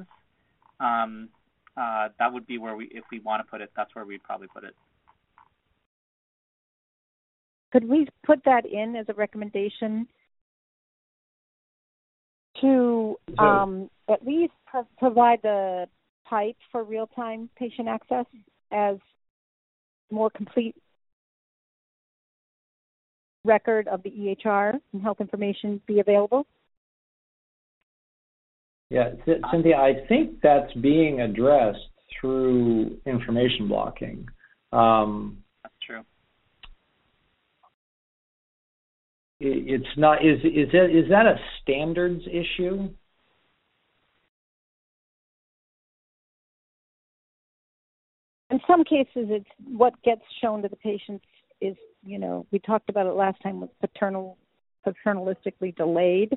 That would be where if we want to put it, that's where we'd probably put it. Could we put that in as a recommendation to at least provide the type for real-time patient access as more complete record of the EHR and health information be available? Yeah, Cynthia, I think that's being addressed through information blocking. That's true. It's not. Is that a standards issue? In some cases, it's what gets shown to the patients is, we talked about it last time, was paternalistically delayed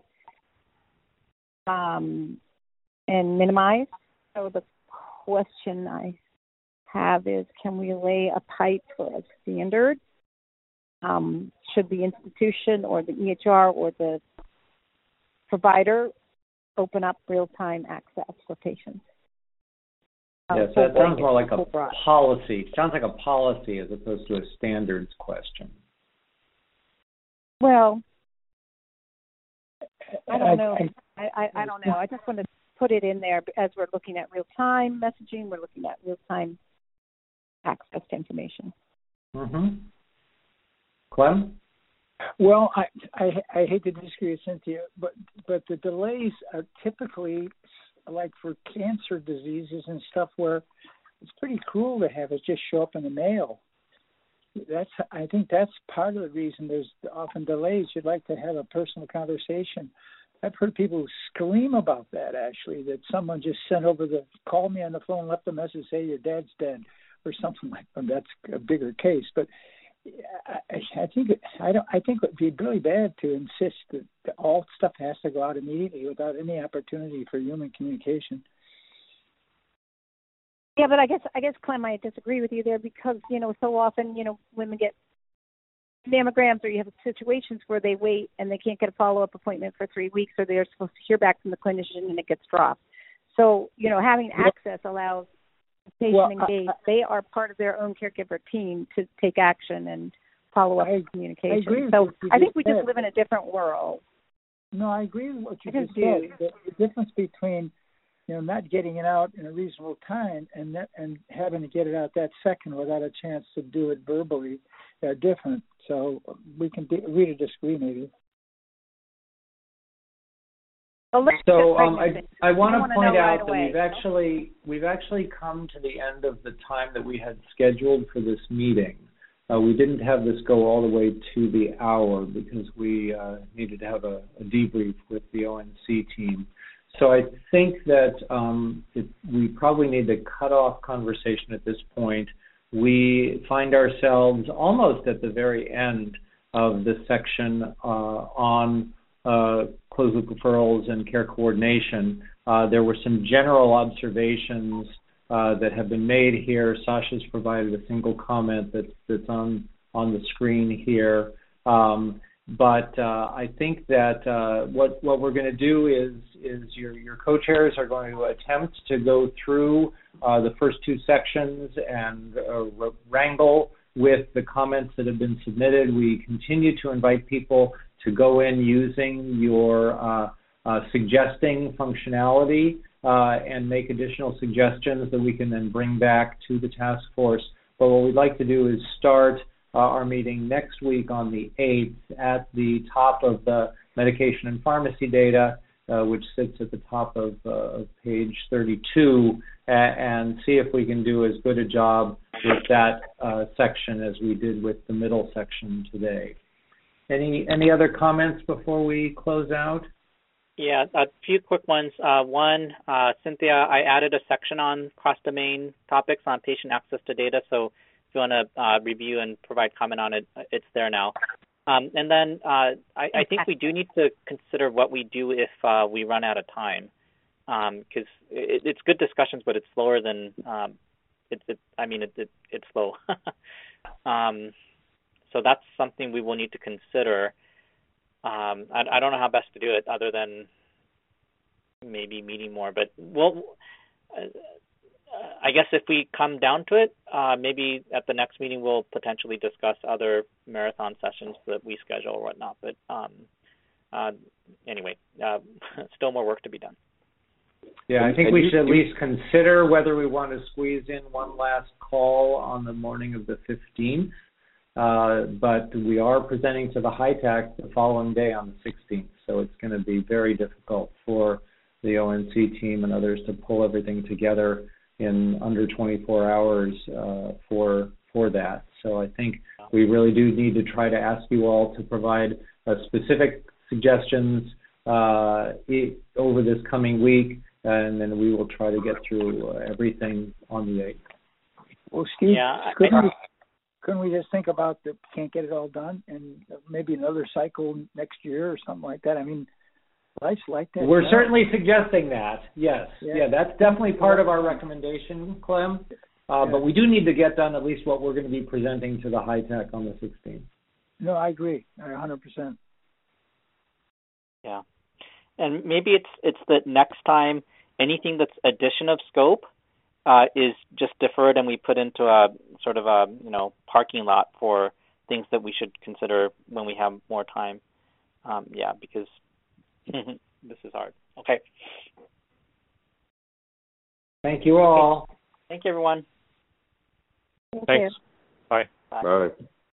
and minimized. So the question I have is, can we lay a pipe for a standard? Should the institution or the EHR or the provider open up real-time access for patients? Yes, that sounds more like a policy. It sounds like a policy as opposed to a standards question. Well, I don't know. I don't know. I just want to put it in there as we're looking at real-time messaging. We're looking at real-time access to information. Mm-hmm. Clem? Well, I hate to disagree with Cynthia, but the delays are typically like for cancer diseases and stuff where it's pretty cruel to have it just show up in the mail. I think that's part of the reason there's often delays. You'd like to have a personal conversation. I've heard people scream about that, actually, that someone just sent over called me on the phone, left a message, say your dad's dead or something like that. That's a bigger case. But I think it would be really bad to insist that all stuff has to go out immediately without any opportunity for human communication. Yeah, but I guess Clem, I disagree with you there because so often women get mammograms, or you have situations where they wait and they can't get a follow-up appointment for 3 weeks, or they're supposed to hear back from the clinician and it gets dropped. So having access allows patient engaged. They are part of their own caregiver team to take action and follow up communication. I agree with so what I think we said. just live in a different world. No, I agree with what you just said. The difference between not getting it out in a reasonable time and having to get it out that second without a chance to do it verbally are different. So we can agree to disagree, maybe. So I want to point out that we've actually come to the end of the time that we had scheduled for this meeting. We didn't have this go all the way to the hour because we needed to have a debrief with the ONC team. So I think that we probably need to cut off conversation at this point. We find ourselves almost at the very end of the section on closed loop referrals and care coordination. There were some general observations that have been made here. Sasha's provided a single comment that's on the screen here. But I think that what we're going to do is your co-chairs are going to attempt to go through the first two sections and wrangle with the comments that have been submitted. We continue to invite people to go in using your suggesting functionality and make additional suggestions that we can then bring back to the task force. But what we'd like to do is start our meeting next week on the 8th at the top of the medication and pharmacy data, which sits at the top of page 32, and see if we can do as good a job with that section as we did with the middle section today. Any other comments before we close out? Yeah, a few quick ones. One, Cynthia, I added a section on cross-domain topics on patient access to data, so if you want to review and provide comment on it, it's there now. And then I think we do need to consider what we do if we run out of time, because it's good discussions, but it's slower than it's slow. So that's something we will need to consider. I don't know how best to do it other than maybe meeting more, but I guess if we come down to it, maybe at the next meeting we'll potentially discuss other marathon sessions that we schedule or whatnot. But anyway, still more work to be done. Yeah, I think we should at least consider whether we want to squeeze in one last call on the morning of the 15th. But we are presenting to the HITAC the following day on the 16th, so it's going to be very difficult for the ONC team and others to pull everything together in under 24 hours for that. So I think we really do need to try to ask you all to provide specific suggestions over this coming week, and then we will try to get through everything on the 8th. Well, Steve, couldn't we just think about that can't get it all done and maybe another cycle next year or something like that? I mean, life's like that. We're certainly suggesting that, yes. Yeah, that's definitely part of our recommendation, Clem. But we do need to get done at least what we're going to be presenting to the HITAC on the 16th. No, I agree, 100%. Yeah. And maybe it's that next time anything that's addition of scope is just deferred and we put into a sort of a parking lot for things that we should consider when we have more time. Because this is hard. Okay. Thank you all. Thank you, everyone. Thanks. Bye. Bye.